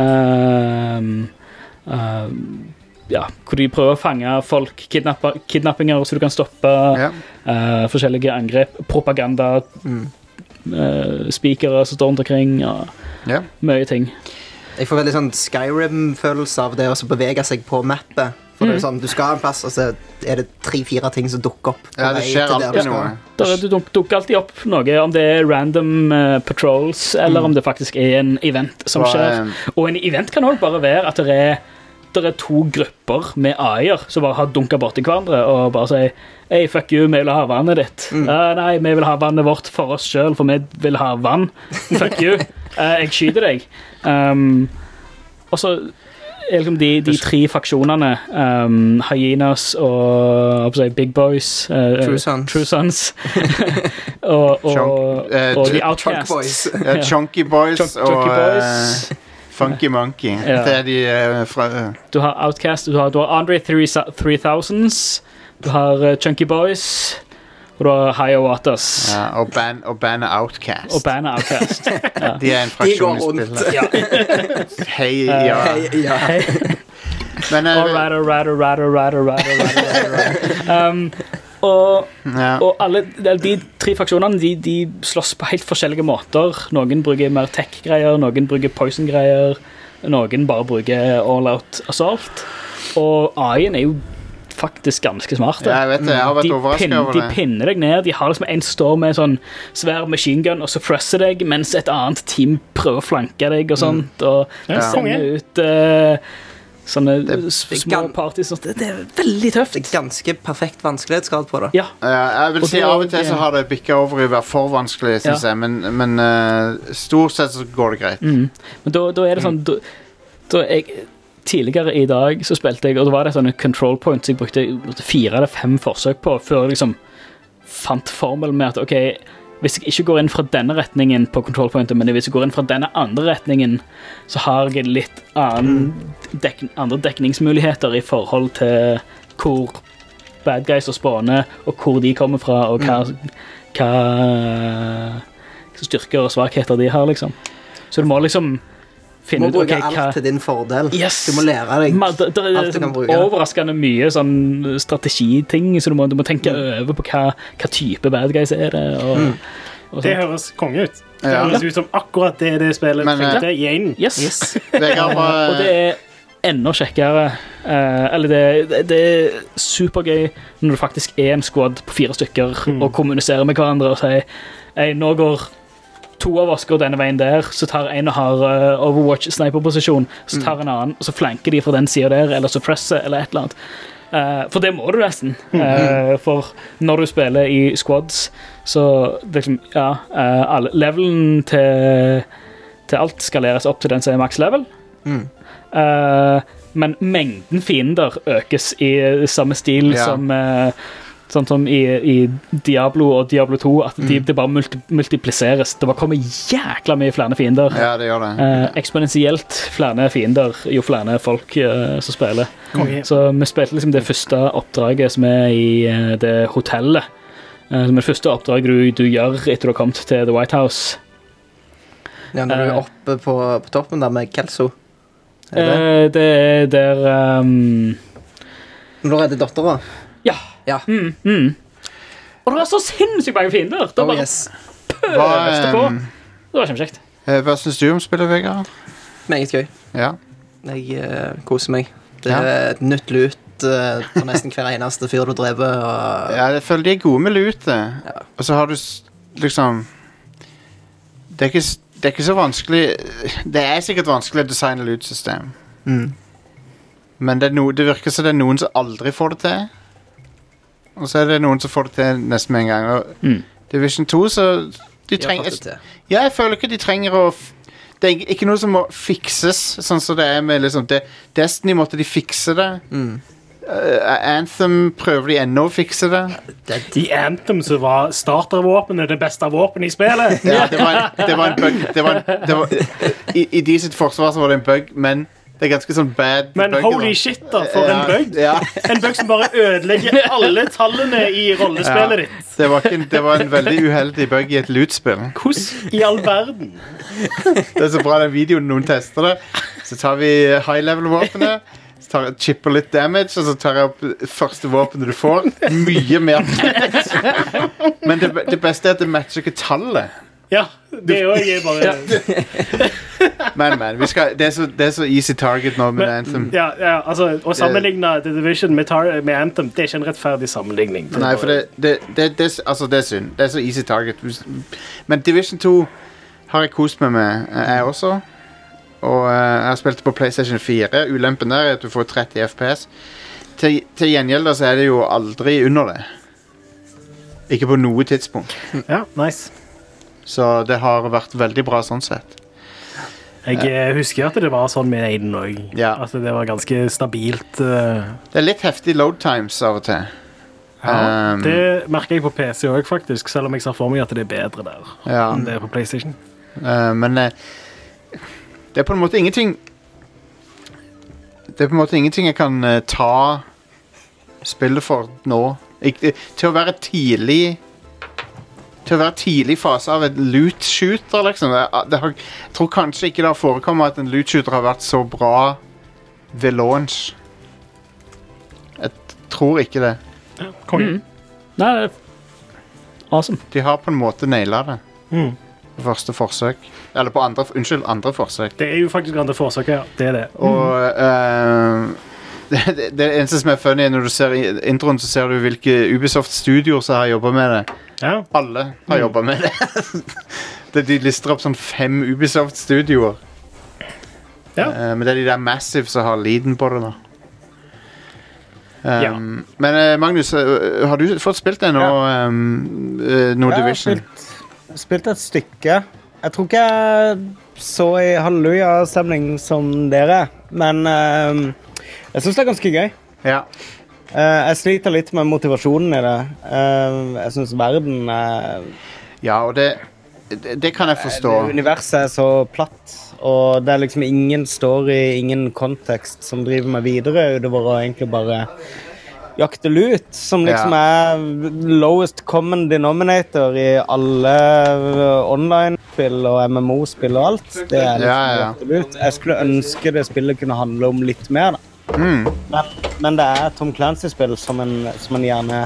Uh, uh, ja, hvor de prøver å fange folk, kidnappinger så du kan stoppe ja. uh, forskjellige angrep, propaganda, mm. uh, speakere som står rundt omkring, og ja. mye ting. Jeg får veldig sånn Skyrim-følelse av det å bevege seg på mappet. For mm. det er sånn, du skal ha en plass, og så er det tre-fire ting som dukker opp. Ja, det skjer alltid noe. Der, du dukker alltid opp noe, om det er random uh, patrols, eller mm. om det faktisk er en event som Hva, skjer. Og en event kan også bare være at det er, det er to grupper med A I-er som bare har dunket bort i hverandre, og bare sier, hey, fuck you, vi vil ha vannet ditt. Mm. Uh, nei, vi vil ha vannet vårt for oss selv, for vi vil ha vann. Fuck you. Uh, jeg skyter deg. Um, og så er liksom de, de tre faksjonene um, Hyenas og si, Big Boys uh, True Sons, True Sons. og, og, Chunk, uh, og The Outcasts Boys. Ja, Chunky Boys Chunk, og Chunky Boys. Uh, Funky Monkey ja. Det er de uh, fra uh. Du har Outcast, du har, du har Andre three thousands, du har uh, Chunky Boys og du har Hiawattas ja, og, ban, og bandet Outcast og bandet Outcast ja. De er en fraksjon i spillet ja. Hei, ja, hey, ja. Hey. Men uh, alright, alright, alright, alright, alright, alright. um, og, ja. og alle de tre fraksjonene de, de slåss på helt forskjellige måter. Noen bruker mer tech-greier, noen bruker poison-greier, noen bare bruker all-out assault, og A I-en er jo faktisk ganske smarte. Ja, jeg vet det, jeg har vært overrasket over det. De pinner deg ned, de har liksom en står med sånn svær machine gun og suppresser deg, mens et annet team prøver å flanke deg og sånt, og ja. sender ut uh, sånne det, det små parties. Det, det er veldig tøft. Det er ganske perfekt vanskelighetsgrad på det. Ja. ja jeg vil og si av og til så har det bikket over i å være for vanskelig, synes ja. jeg, men, men uh, stort sett så går det greit. Mm. Men da, da er det sånn, da, da jeg tidligere i dag så spilte jeg, og det var det sånne control points jeg brukte fire eller fem forsøk på, før jeg liksom fant formel med at, ok, hvis jeg ikke går inn fra denne retningen på control pointet, men hvis jeg går inn fra denne andre retningen, så har jeg litt annen dek andre dekningsmuligheter i forhold til hvor bad guys og spåner, og hvor de kommer fra, og hva, hva, hva styrker og svakheter de har, liksom. Så du må liksom du må bruke okay, alt hva... til din fordel. Yes. Du må lære deg Ma, det, det, alt du kan bruke. Overraskende mye sånn strategiting, så du må, du må tenke mm. over på hva, hva type bad guys er det. Og, mm. og det høres konge ut. Det ja. høres ut som akkurat det det spillet Men, tenkte i en. Yes. yes. det og det er enda kjekkere. Uh, eller det, det, det er supergøy når det faktisk er en squad på fire stykker mm. og kommuniserer med hverandre og sier, hey, nå går to av oss går denne veien der, så tar en og har uh, Overwatch-sniper-posisjon, så tar en annen, og så flanker de fra den siden der, eller suppresser, eller et eller annet. Uh, for det må du nesten. Uh, for når du spiller i squads, så liksom, ja, uh, alle, levelen til, til alt skaleres opp til den som er max level. Mm. Uh, men mengden fiender økes i samme stil ja. som... Uh, sånn som i, i Diablo og Diablo to, at de, mm. det bare multi, multipliseres. Det bare kommer jækla mye flere fiender. Ja, det gjør det. Eh, eksponentielt flere fiender, jo flere folk eh, som spiller. Okay. Så vi spilte liksom det første oppdraget som er i eh, det hotellet. Eh, som er det første oppdraget du, du gjør etter du har kommet til The White House. Ja, når du er eh, oppe på, på toppen der med Kelso. Er det? Eh, det er der... Um, når du redder dotteren? Ja. Ja. Mm, mm. Og det var så sinnssykt mange fiender. Det oh, bare yes. pøste på. Det var kjempekjekt. Eh, Hva synes du om spillet, Vegard? Meget gøy. Ja. Jeg uh, koser meg. Det er Ja. et nytt lut uh, for nesten hver eneste fyr du drever. Og, Ja, jeg føler de er gode med lute. Ja. Og så har du s- liksom det er, ikke, s- det er ikke så vanskelig. Det er sikkert vanskelig å designe lutesystem. mm. Men det, er no, det virker som det er noen som aldri får det til. Og så er det noen som får det til nesten med en gang. Og Mm. Division to, så de De har trenger, fått det til. ja, jeg føler ikke de trenger å f- Det er ikke noe som må fikses, sånn som det er med liksom det, Destiny måtte de fikse det. Mm. Uh, Anthem prøver de ennå å fikse det. I Anthem så var startervåpenet det beste våpenet i spillet. Ja, det var en, det var en bug. Det var en, det var, i, I de sitt forsvar så var det en bug, men det er ganske sånn bad Men bug, holy da. shit, da, for Ja, en bug. Ja, En bug som bare ødelegger alle tallene i rollespillet Ja. ditt. det, var ikke, en- det var en veldig uheldig bug i et loot-spill. Hvordan i all verden? Det er så bra den videoen noen tester det. Så tar vi high level-våpenet, så tar jeg, chipper litt damage, og så tar jeg opp første våpenet du får. Mye mer damage. Men det, det beste er at det matcher ikke tallet. Ja, det er jo jeg bare Men, men, vi skal, det, er så, det er så easy target nå med Anthem. ja, ja, altså, Å sammenligne The Division med, Tar med Anthem, det er ikke en rettferdig sammenligning. Nei, for det, det, det, det, altså det er synd. Det er så easy target. Men Division to har jeg kost meg med, eh, jeg også. Og eh, jeg har spilt det på PlayStation fire. Ulempen der er at du får tretti F P S. Til, til gjengjeld da, så er det jo aldri under det. Ikke på noe tidspunkt. Ja, nice. Så det har vært veldig bra sånn sett. Jeg eh, husker at det var sånn med Aiden òg. Ja. At det var ganske stabilt. eh, Det er litt heftig load times av og til. Ja, Um, det merker jeg på P C òg, faktisk. Selv om jeg ser for meg at det er bedre der Ja. enn det er på PlayStation. Eh, men eh, det er på en måte ingenting Det er på en måte ingenting jeg kan eh, ta spillet for nå. Ikke, til å være tidlig Til å være tidlig fase av en loot-shooter, liksom. Det, det har, jeg tror kanskje ikke det har forekommet at en loot-shooter har vært så bra ved launch. Jeg tror ikke det. Konge. Mm. Nei, det er awesome. De har på en måte naila det. Mm. På første forsøk. Eller på andre, unnskyld, andre forsøk. Det er jo faktisk andre forsøk, ja. Det er det. Og eh, det, det, det eneste som er funny, er når du ser i introen, så ser du hvilke Ubisoft-studioer som har jobbet med det. Ja. Alle har jobbet med det. det. De lister opp sånn fem Ubisoft-studioer. Ja. Eh, men det er de der Massive som har leaden på det da. Um, Ja. Men eh, Magnus, eh, har du fått spilt det nå, um, eh, No Ja, jeg har Division? spilt, spilt et stykke. Jeg tror ikke jeg så i halleluja-stemning som dere, men eh, jeg syns det er ganske gøy. Ja. Eh, jeg sliter litt med motivasjonen i det. Eh, jeg syns verden er ja, og det, det, det kan jeg forstå. Universet er så platt, og det er liksom ingen story, ingen kontekst som driver meg videre utover å egentlig bare jakte lut, som liksom er lowest common denominator i alle online-spill og M M O-spill og alt. Det er liksom Ja, ja, ja. jakte lut. Jeg skulle ønske det spillet kunne handle om litt mer, da. Mm. Men, men det er Tom Clancy-spill som en, som en gjerne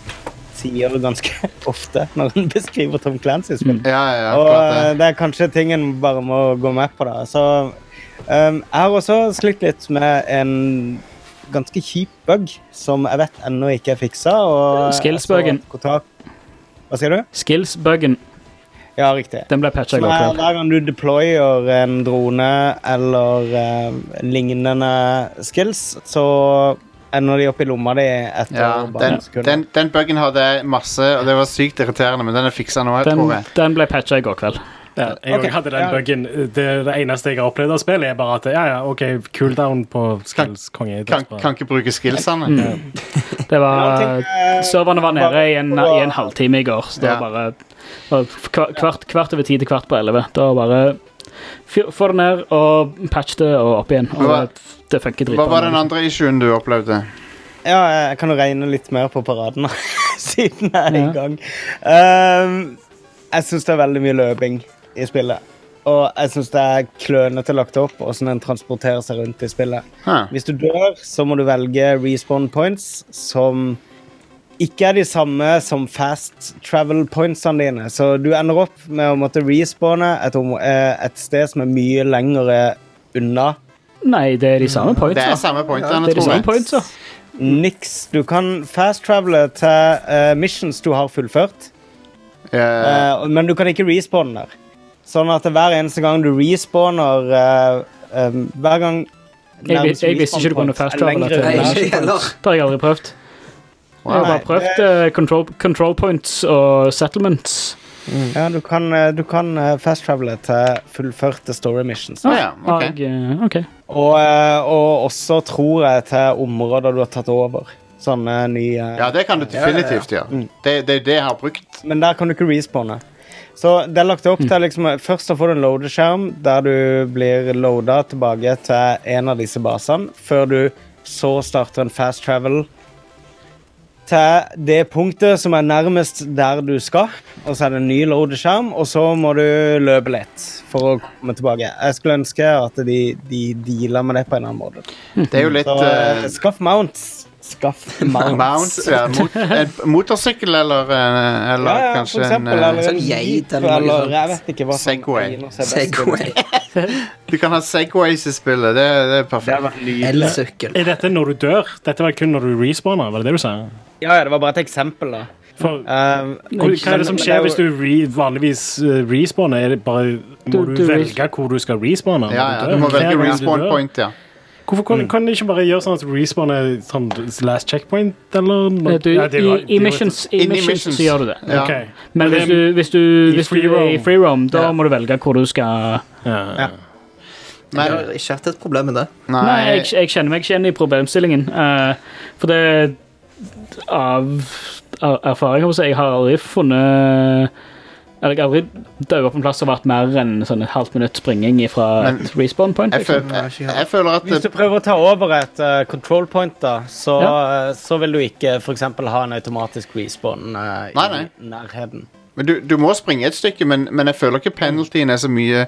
sier ganske ofte når en beskriver Tom Clancy-spill. Ja, ja, ja, Og klart eh, det. det er kanskje ting en bare må gå med på, da. Så um, jeg har også slitt litt med en ganske kjip bug som jeg vet ennå ikke er fiksa. og Skills-buggen. jeg så at Kotaku- Hva sier du? Skills-buggen, Ja, riktig. den ble patcha i Som går er kveld. hver gang du deployer en drone eller eh, lignende skills, så ender de opp i lomma di etter Ja, bare den, en sekund. den, den buggen hadde jeg masse, og det var sykt irriterende, men den er fiksa nå, jeg Den, tror jeg. den ble patcha i går kveld. Ja, jeg Ok, hadde den ja. buggen. Det, det eneste jeg har opplevd av spillet, er bare at ja, ja, OK, cooldown på skills, konge. Kan, kan ikke bruke skillsene. Mm. Det Ja, var ting, eh, Serverne var nede bare- i en, i en halvtime i går, så det Ja. var bare var kva- kvart, kvart over ti til kvart på elleve. Da var bare fyr- få det ned og patch det og opp igjen. Og Hva- det, det funker Hva dritbra. var den andre issuen du opplevde? Ja, jeg kan jo regne litt mer på paraden, da, siden jeg er i Ja. gang. Um, jeg syns det er veldig mye løping i spillet. Og jeg syns det er klønete lagt opp hvordan en transporterer seg rundt i spillet. Huh. Hvis du dør, så må du velge respawn points som ikke er de samme som fast travel pointsene dine. Så du ender opp med å måtte respawne et, et sted som er mye lengre unna. Nei, det er de samme pointsa. Det er samme pointene, Det er de tror samme jeg. pointsa. Niks. Du kan fast travele til uh, missions du har fullført, Ja. uh, men du kan ikke respawne der. Sånn at hver eneste gang du respawner uh, um, hver gang Jeg, vis- jeg visste ikke du kunne fast travel til Nei, det. ikke heller. Det har jeg aldri prøvd. Jeg har Nei, bare prøvd eh, control, control points og settlements. Ja, du kan, uh, du kan uh, fast travele til fullførte story missions. Ah, ja, ok. Og, eh, ok. Og, uh, og også tror jeg til områder du har tatt over. Sånne nye Ja, det kan du definitivt gjøre. Det, det er det jeg har brukt. Men der kan du ikke respawne. Så det er lagt opp til liksom, først så får du en loadeskjerm der du blir loadet tilbake til en av disse basene, før du så starter en fast travel til det punktet som er nærmest der du skal, og så er det en ny loadeskjerm, og så må du løpe litt for å komme tilbake. Jeg skulle ønske at de, de dealer med det på en annen måte. Det er jo litt Så eh, uh, skaff mounts. Skaff mounts. Mount, ja, mot, en motorsykkel eller, eh, eller Ja, ja, kanskje for eksempel, en eh, eller sånn en geit jeep, eller noe eller sånt. jeg vet ikke hva som Segway. egner seg best. Segway. Du kan ha Segways i spillet. Det, det er Det har perfekt. vært nydelig. Elsykkel. Er dette når du dør? Dette var kun når du respawner, var det det du sa? Ja, ja, det var bare et eksempel, da. For, Um, hvor, hva er det som men- skjer men hvis du re, vanligvis uh, respawner? Er det bare, må Du- du, du velge hvor du skal respawne? når Ja, ja, dør? du må Hver velge gang du respawn dør? point, ja. Hvorfor kan, kan de ikke bare gjøre sånn at respawn er sånn last checkpoint, eller? Eh, Du, Ja, det i, var- I det var- missions, i Inn i missions missions. så gjør du det. Ja. Ok. Men Men hvis det- du, hvis du, hvis du free er i roam. free roam, da Ja. må du velge hvor du skal Ja, Ja. ja. Men, Jeg har ikke hatt et problem med det. nei, Nei, jeg, jeg kjenner meg ikke igjen i problemstillingen. eh, for det Av, av erfaring må jeg si, jeg har aldri funnet Eller jeg har aldri dødd på en plass og vært mer enn sånn et halvt minutt springing fra Men- et respawn point. jeg, Liksom. føl, jeg, jeg føler at Hvis du det, prøver å ta over et uh, control point, da, så, Ja. uh, så vil du ikke for eksempel ha en automatisk respawn uh, Nei, nei. i nærheten. men du, du må springe et stykke, men, men jeg føler ikke penaltyen er så mye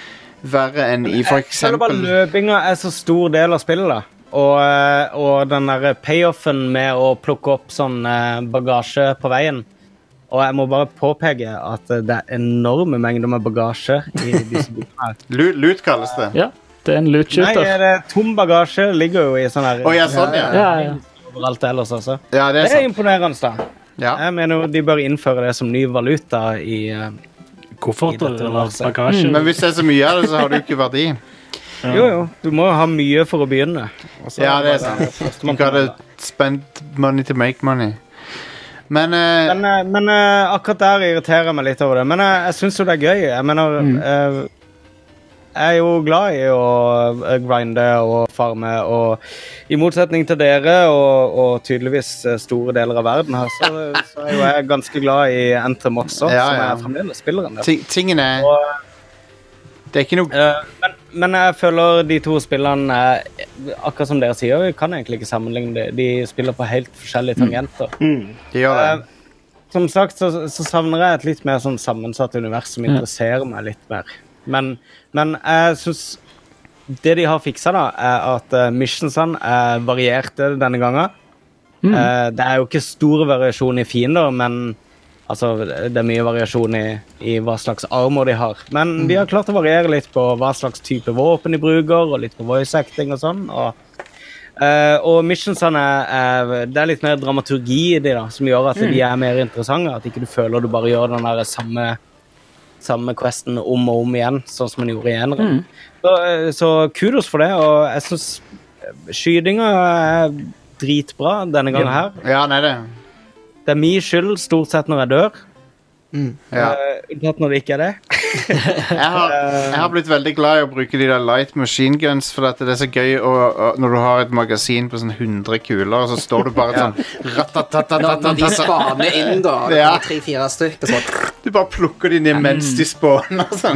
verre enn i for Jeg føler bare eksempel løpinga er så stor del av spillet, da. Og, uh, og den der payoffen med å plukke opp sånn uh, bagasje på veien. Og jeg må bare påpeke at uh, det er enorme mengder med bagasje i disse bilene her. Lut, lut kalles det. Ja, det er en loot Nei, shooter. det er tom bagasje ligger jo i sånn her Å ja, sånn, ja. Ja, ja. overalt ellers også. Ja, det Det er er sant. imponerende, da. Ja. Jeg mener jo de bør innføre det som ny valuta i uh, Kofferter I dette eller universet. bagasje. Men hvis det er så mye av det, så har det jo ikke verdi. Jo, jo. Du må jo ha mye for å begynne. Og så Ja, det er bare sant. førstemann You til gotta mål, da. spend money to make money. Men eh, Men, eh, men eh, akkurat der irriterer jeg meg litt over det. Men eh, jeg syns jo det er gøy. Jeg mener eh, Jeg er jo glad i å eh, grinde og farme, og i motsetning til dere og, og tydeligvis eh, store deler av verden her, så, så er jo jeg ganske glad i Anthem også, Ja, som ja. jeg fremdeles spiller en del. ting, tingen er Og, Det er ikke noe Eh, men, men jeg føler de to spillene eh, akkurat som dere sier, vi kan egentlig ikke sammenligne det. De spiller på helt forskjellige tangenter. De gjør det. Eh, som sagt så, så savner jeg et litt mer sånn sammensatt univers som interesserer meg litt mer. Men, men jeg synes det de har fiksa da, er at uh, missionsene er varierte denne gangen. Eh, det er jo ikke stor variasjon i fiender, men altså, det er mye variasjon i, i hva slags armor de har. Men de har klart å variere litt på hva slags type våpen de bruker, og litt på voice acting og sånn. Og, eh, og missionsene er, det er litt mer dramaturgi i de da, som gjør at de er mer interessante. At ikke du føler du bare gjør den der samme, samme questen om og om igjen, sånn som man gjorde i eneren. Så, eh, så kudos for det, og jeg synes skytinga er dritbra denne gangen her. Ja, nei, det. Det er min skyld stort sett når jeg dør. Ja. Eh, Unntatt når det ikke er det. Jeg har, jeg har blitt veldig glad i å bruke de der light machine guns, for at det er så gøy å, å, når du har et magasin på sånn hundre kuler, og så står du bare sånn Når, ratatatatatatat, når de spaner inn, da. Det Ja. er tre-fire stykker. Så. Du bare plukker de ned mens de spawner sånn.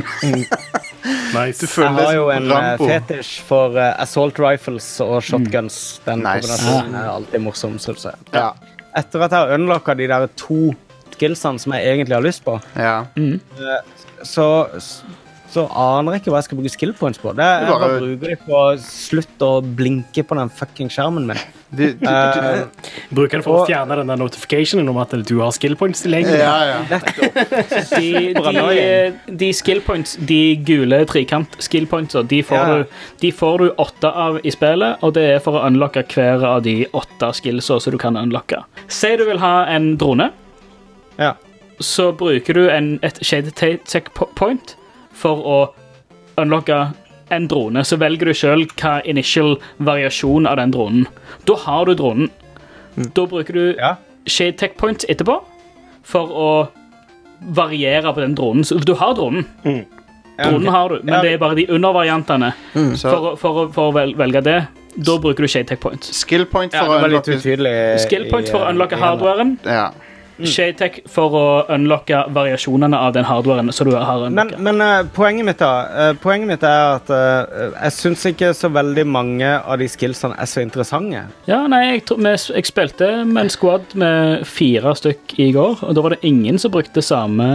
Nice. Du føler Jeg har deg jo som en eh, Rambo. fetisj for eh, assault rifles og shotguns. Den Nice. kombinasjonen er alltid morsom, synes jeg. Ja. Etter at jeg har unlocka de der to skillsene som jeg egentlig har lyst på, Ja. så, så aner jeg ikke hva jeg skal bruke skill points på. Det er, jeg bare bruker de på slutt å blinke på den fucking skjermen min. Du, du, du, uh, bruker det for og, å fjerne den der notificationen om at du har skill points tilgjengelig. Ja, ja. de, de, de skill points, de gule trikant skill points, de får, ja. du, de får du åtte av i spillet, og det er for å unlocke hver av de åtte skillsa som du kan unlocke. Si du vil ha en drone. Ja. Så bruker du en, et shade tech point for å unlocke en drone. Så velger du selv hva initial variasjon av den dronen. Da har du dronen. Mm. Da bruker du ja. shade tech points etterpå for å variere på den dronen. Så du har dronen. Mm. Dronen har du, men det er bare de undervariantene. Mm. For, for, for å velge det, da bruker du shade tech points. Skill point for ja, å unlocke Skill point for å unlocke hardwaren. Ja. Mm. Shade tech for å unlocke variasjonene av den hardwaren så du har unlocka. Men, men uh, poenget mitt da uh, Poenget mitt er at uh, jeg synes ikke så veldig mange av de skillsene er så interessante. Ja, nei, jeg, tror, jeg spilte med en squad med fire stykk i går, og da var det ingen som brukte samme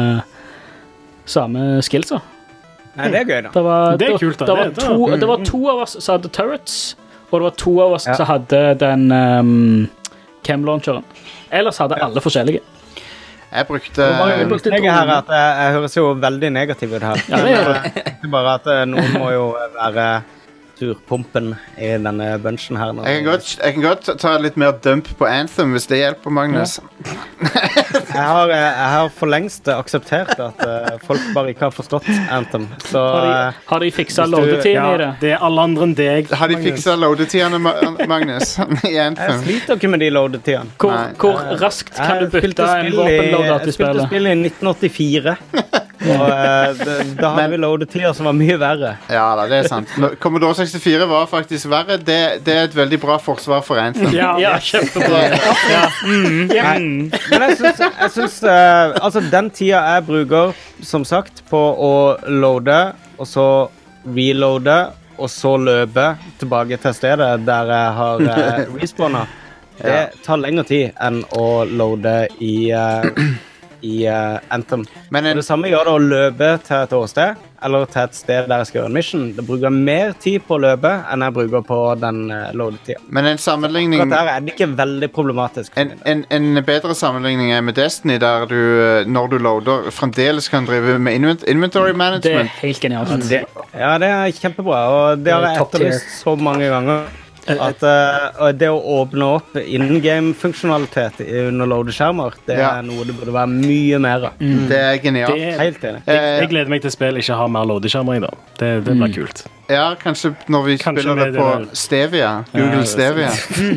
samme skillser. Nei, det er gøy da. Det, var, det er kult da. Det, det, var to, det, det var to av oss som hadde turrets, og det var to av oss ja. som hadde den um, cam-launcheren. Ellers hadde alle forskjellige. Jeg brukte... Jeg, brukte jeg, her at jeg, jeg høres jo veldig negativ ut her. Ja, det gjør det. Det er bare at noen må jo være turpumpen i denne bunchen her nå. Jeg kan godt, jeg kan godt ta litt mer dump på Anthem hvis det hjelper, Magnus. Ja. jeg, har, jeg har for lengst akseptert at uh, folk bare ikke har forstått Anthem. Så, har, de, har de fikset loadetiden ja, i det? Det er alle andre enn deg, Har de fikset loadetidene, Magnus? I Anthem? Jeg sliter ikke med de loadetidene. Hvor, hvor raskt kan du bytte en våpenloader til spillet? Jeg spilte spill i nitten åttifire. Og uh, det, da hadde vi loadetider som var mye verre. Ja da, det er sant. Commodore sekstifire var faktisk verre. Det, det er et veldig bra forsvar for Anthem. Ja, ja, kjempebra. Ja. Mm. Ja. Men jeg synes, jeg synes uh, altså den tida jeg bruker, som sagt, på å loade, og så reloade, og så løpe tilbake til stedet der jeg har uh, respawnet. Det tar lengre tid enn å loade i... Uh, i uh, Anthem. Men en, det samme gjør det å løpe til et åsted, eller til et sted der jeg skal gjøre en mission. Det bruker mer tid på å løpe enn jeg bruker på den uh, loadetiden. Men en sammenligning... Akkurat der er det ikke veldig problematisk. En, en, en bedre sammenligning er med Destiny, der du, når du loader, fremdeles kan drive med inventory management. Det er helt genialt. Det, ja, det er kjempebra, og det har jeg etterlyst så mange ganger. At uh, det å åpne opp in-game-funksjonalitet under loadeskjermer, det ja. er noe det burde være mye mer av. Mm. Det er genialt. Det er helt enig. Jeg, jeg gleder meg til spill ikke har mer loadeskjermer i da. Det, det blir mm. kult. Ja, kanskje når vi kanskje spiller det på det Stevia. Google ja, Stevia.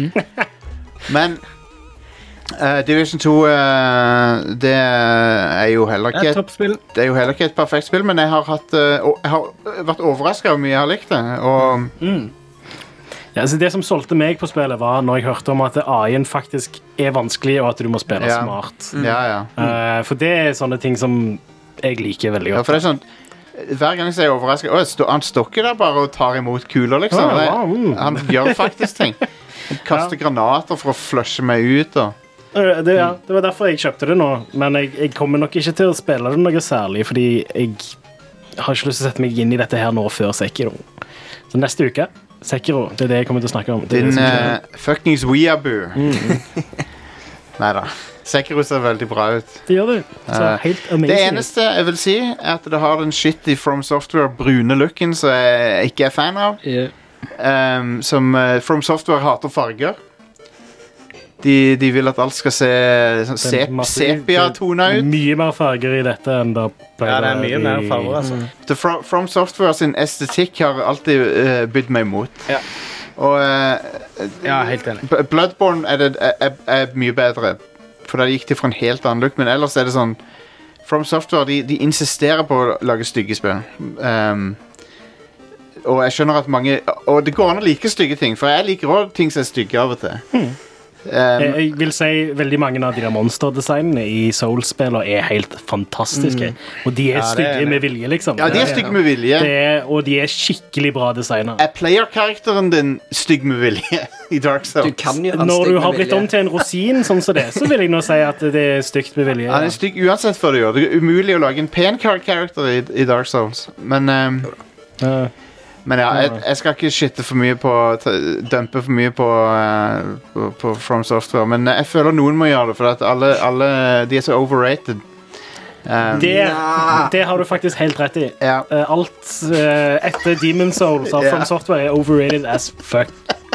Men uh, Division to uh, det er jo heller ikke et, det er jo heller ikke et perfekt spill, men jeg har, hatt, uh, jeg har vært overrasket hvor mye jeg har likt det. Og... Mm. Ja, altså det som solgte meg på spillet var når jeg hørte om at A I-en faktisk er vanskelig, og at du må spille ja. smart. Mm. Ja, ja. Mm. Uh, for det er sånne ting som jeg liker veldig godt. Ja, for det er sånn, hver gang jeg er overrasket, Åh, stå, han står ikke der bare og tar imot kuler, liksom. Ja, wow. mm. Han gjør faktisk ting. Han kaster ja. granater for å flushe meg ut. Og... Uh, det, ja, det var derfor jeg kjøpte det nå, men jeg, jeg kommer nok ikke til å spille det noe særlig, fordi jeg har ikke lyst til å sette meg inn i dette her nå før Sekiro. Så neste uke Sekiro, det er det jeg kommer til å snakke om. Det Din uh, fuckings weeaboo. Mm. Neida. Sekiro ser veldig bra ut. Det gjør det. Så uh, helt amazing. Det eneste jeg vil si er at det har den shitty From Software brune looken som jeg ikke er fan av. Yeah. Um, som uh, From Software hater farger. De, de vil at alt skal se sånn sep, sepia-tona ut. Mye mer farger i dette enn da. Ja, det er mye i... mer farger, altså. Mm. From, From Software sin estetikk har alltid uh, bydd meg imot. Ja. Og uh, ja, helt enig. Bloodborne er, det, er, er mye bedre, for da gikk de fra en helt annen look, men ellers er det sånn From Software, de, de insisterer på å lage stygge spill. Um, og jeg skjønner at mange, og det går an å like stygge ting, for jeg liker også ting som er stygge av og til. Hmm. jeg, jeg vil si veldig mange av de der monsterdesignene i Souls-spiller er helt fantastiske. Mm. Og de er ja, stygge er, med vilje, liksom. Ja, de er stygge med vilje. Det er, og de er skikkelig bra designer. Er player-karakteren din stygg med vilje i Dark Souls? Du kan gjøre Når du har blitt om til en rosin, sånn som det, så vil jeg nå si at det er stygt med vilje. Han er stygg uansett for det gjør. Det er umulig å lage en pen karakter i, i Dark Souls. Men... Um, uh. Men ja, jeg, jeg skal ikke shitte for mye på dumpe for mye på, uh, på, på From Software. Men jeg føler noen må gjøre det, for at alle, alle de er så overrated. Um, det, det har du faktisk helt rett i. Ja. Uh, alt uh, etter Demon's Souls av From Software er overrated as fuck.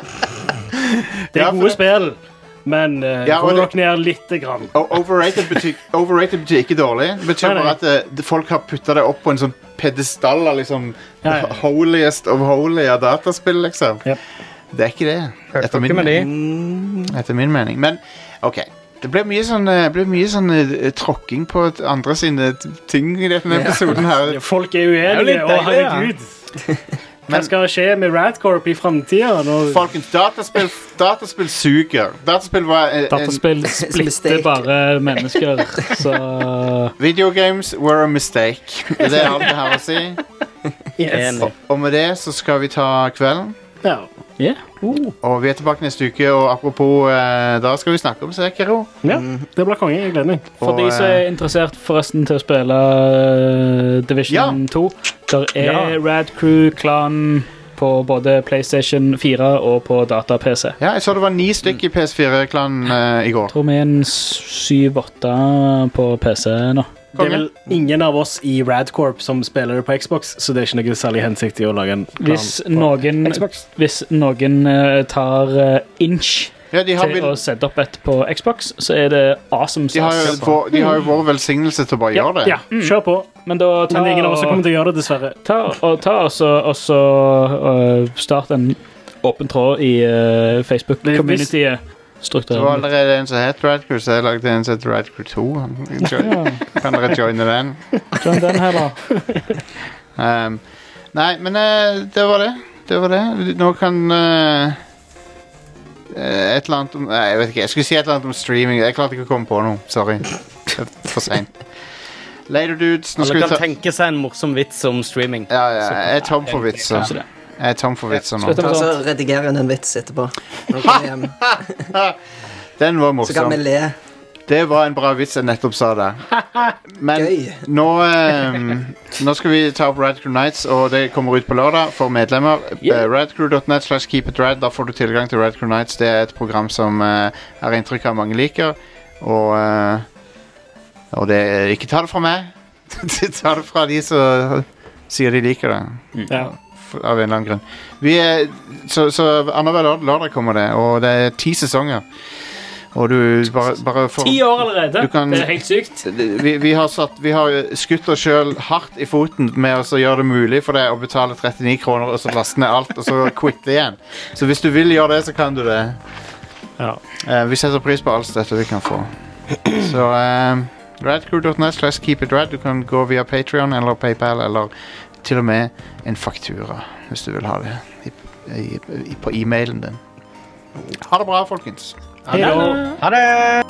Det er ja, gode spill, men uh, ja, går det, nok ned litt grann. Overrated betyr, overrated betyr ikke dårlig. Det betyr nei, nei. bare at uh, folk har puttet det opp på en sånn pedestal av liksom ja, ja. holiest of holy av dataspill, liksom. Yep. Det er ikke det, etter min, mm. etter min mening. Men, ok. Det ble mye sånn, ble mye sånn uh, tråkking på andre sine ting i denne episoden her. Ja, folk er uenige, å herregud. Hva skal skje med Radcorp i fremtiden? Når... Folkens, dataspill, dataspill suger. Dataspill var en, Dataspill splitter bare mennesker, så... Video games were a mistake. Det er alt jeg har å si. Yes. Og, og med det så skal vi ta kvelden. Ja. Yeah. Uh. Og vi er tilbake neste uke, og apropos, eh, da skal vi snakke om Sekiro. Ja, det blir konge, jeg gleder meg. For og, de som er interessert forresten til å spille uh, Division ja. to, der er ja. Rad Crew Clan på både PlayStation fire og på data-P C. Ja, jeg så det var ni stykker i P S fire-klan uh, i går. Jeg tror vi er en syv åtte på P C nå. Det er vel ingen av oss i Radcorp som spiller på Xbox, så det er ikke noe særlig hensikt i å lage en plan hvis noen, på Xbox. Hvis noen uh, tar uh, inch ja, til vel... å sette opp et på Xbox, så er det awesome. De har jo, for, de har jo vår velsignelse til å bare ja, gjøre det. Ja, mm. kjør på. Men, da, ta, Men det er ingen av oss som kommer til å gjøre det, dessverre. Ta, og, ta også, også uh, start en åpen tråd i uh, Facebook-communityet. Det var allerede en som het Radcrew, så jeg lagde en som heter Radcrew to. Kan dere joine den? Join den her da. um, Nei, men uh, det var det. Det var det. Nå kan uh, et eller annet om Nei, jeg vet ikke. Jeg skulle si et eller annet om streaming. Jeg klarte ikke å komme på noe. Sorry. Det er for sent. Later, dudes. Nå Alle kan ta... tenke seg en morsom vits om streaming. Ja, ja. Jeg er tom for vitser. Jeg er tom for vitser nå. Og så redigerer en vits etterpå. Den var morsom. Så kan vi le. Det var en bra vits jeg nettopp sa der. Men nå, um, nå skal vi ta opp Radcrew Nights, og det kommer ut på lørdag for medlemmer. Yeah. uh, radcrew dot net slash keep it rad. Da får du tilgang til Radcrew Nights. Det er et program som uh, er inntrykk av mange liker. Og, uh, og det ikke ta det fra meg. Ta det fra de som sier de liker det. Mm. Ja. Av en eller annen grunn. Vi er, så så annenhver lørdag kommer det, og det er ti sesonger. Og du bare, bare for, ti år allerede? Kan, det er helt sykt. Vi, vi, har satt, vi har skutt oss selv hardt i foten med å gjøre det mulig for deg å betale trettini kroner og så laste ned alt, og så quitte igjen. Så hvis du vil gjøre det, så kan du det. Ja. Uh, vi setter pris på alt dette vi kan få. Så um, radcrew dot net slash keep it rad. Du kan gå via Patreon eller PayPal eller til og med en faktura, hvis du vil ha det i, i, i, på e-mailen din. Ha det bra, folkens. Ha det. Ha det.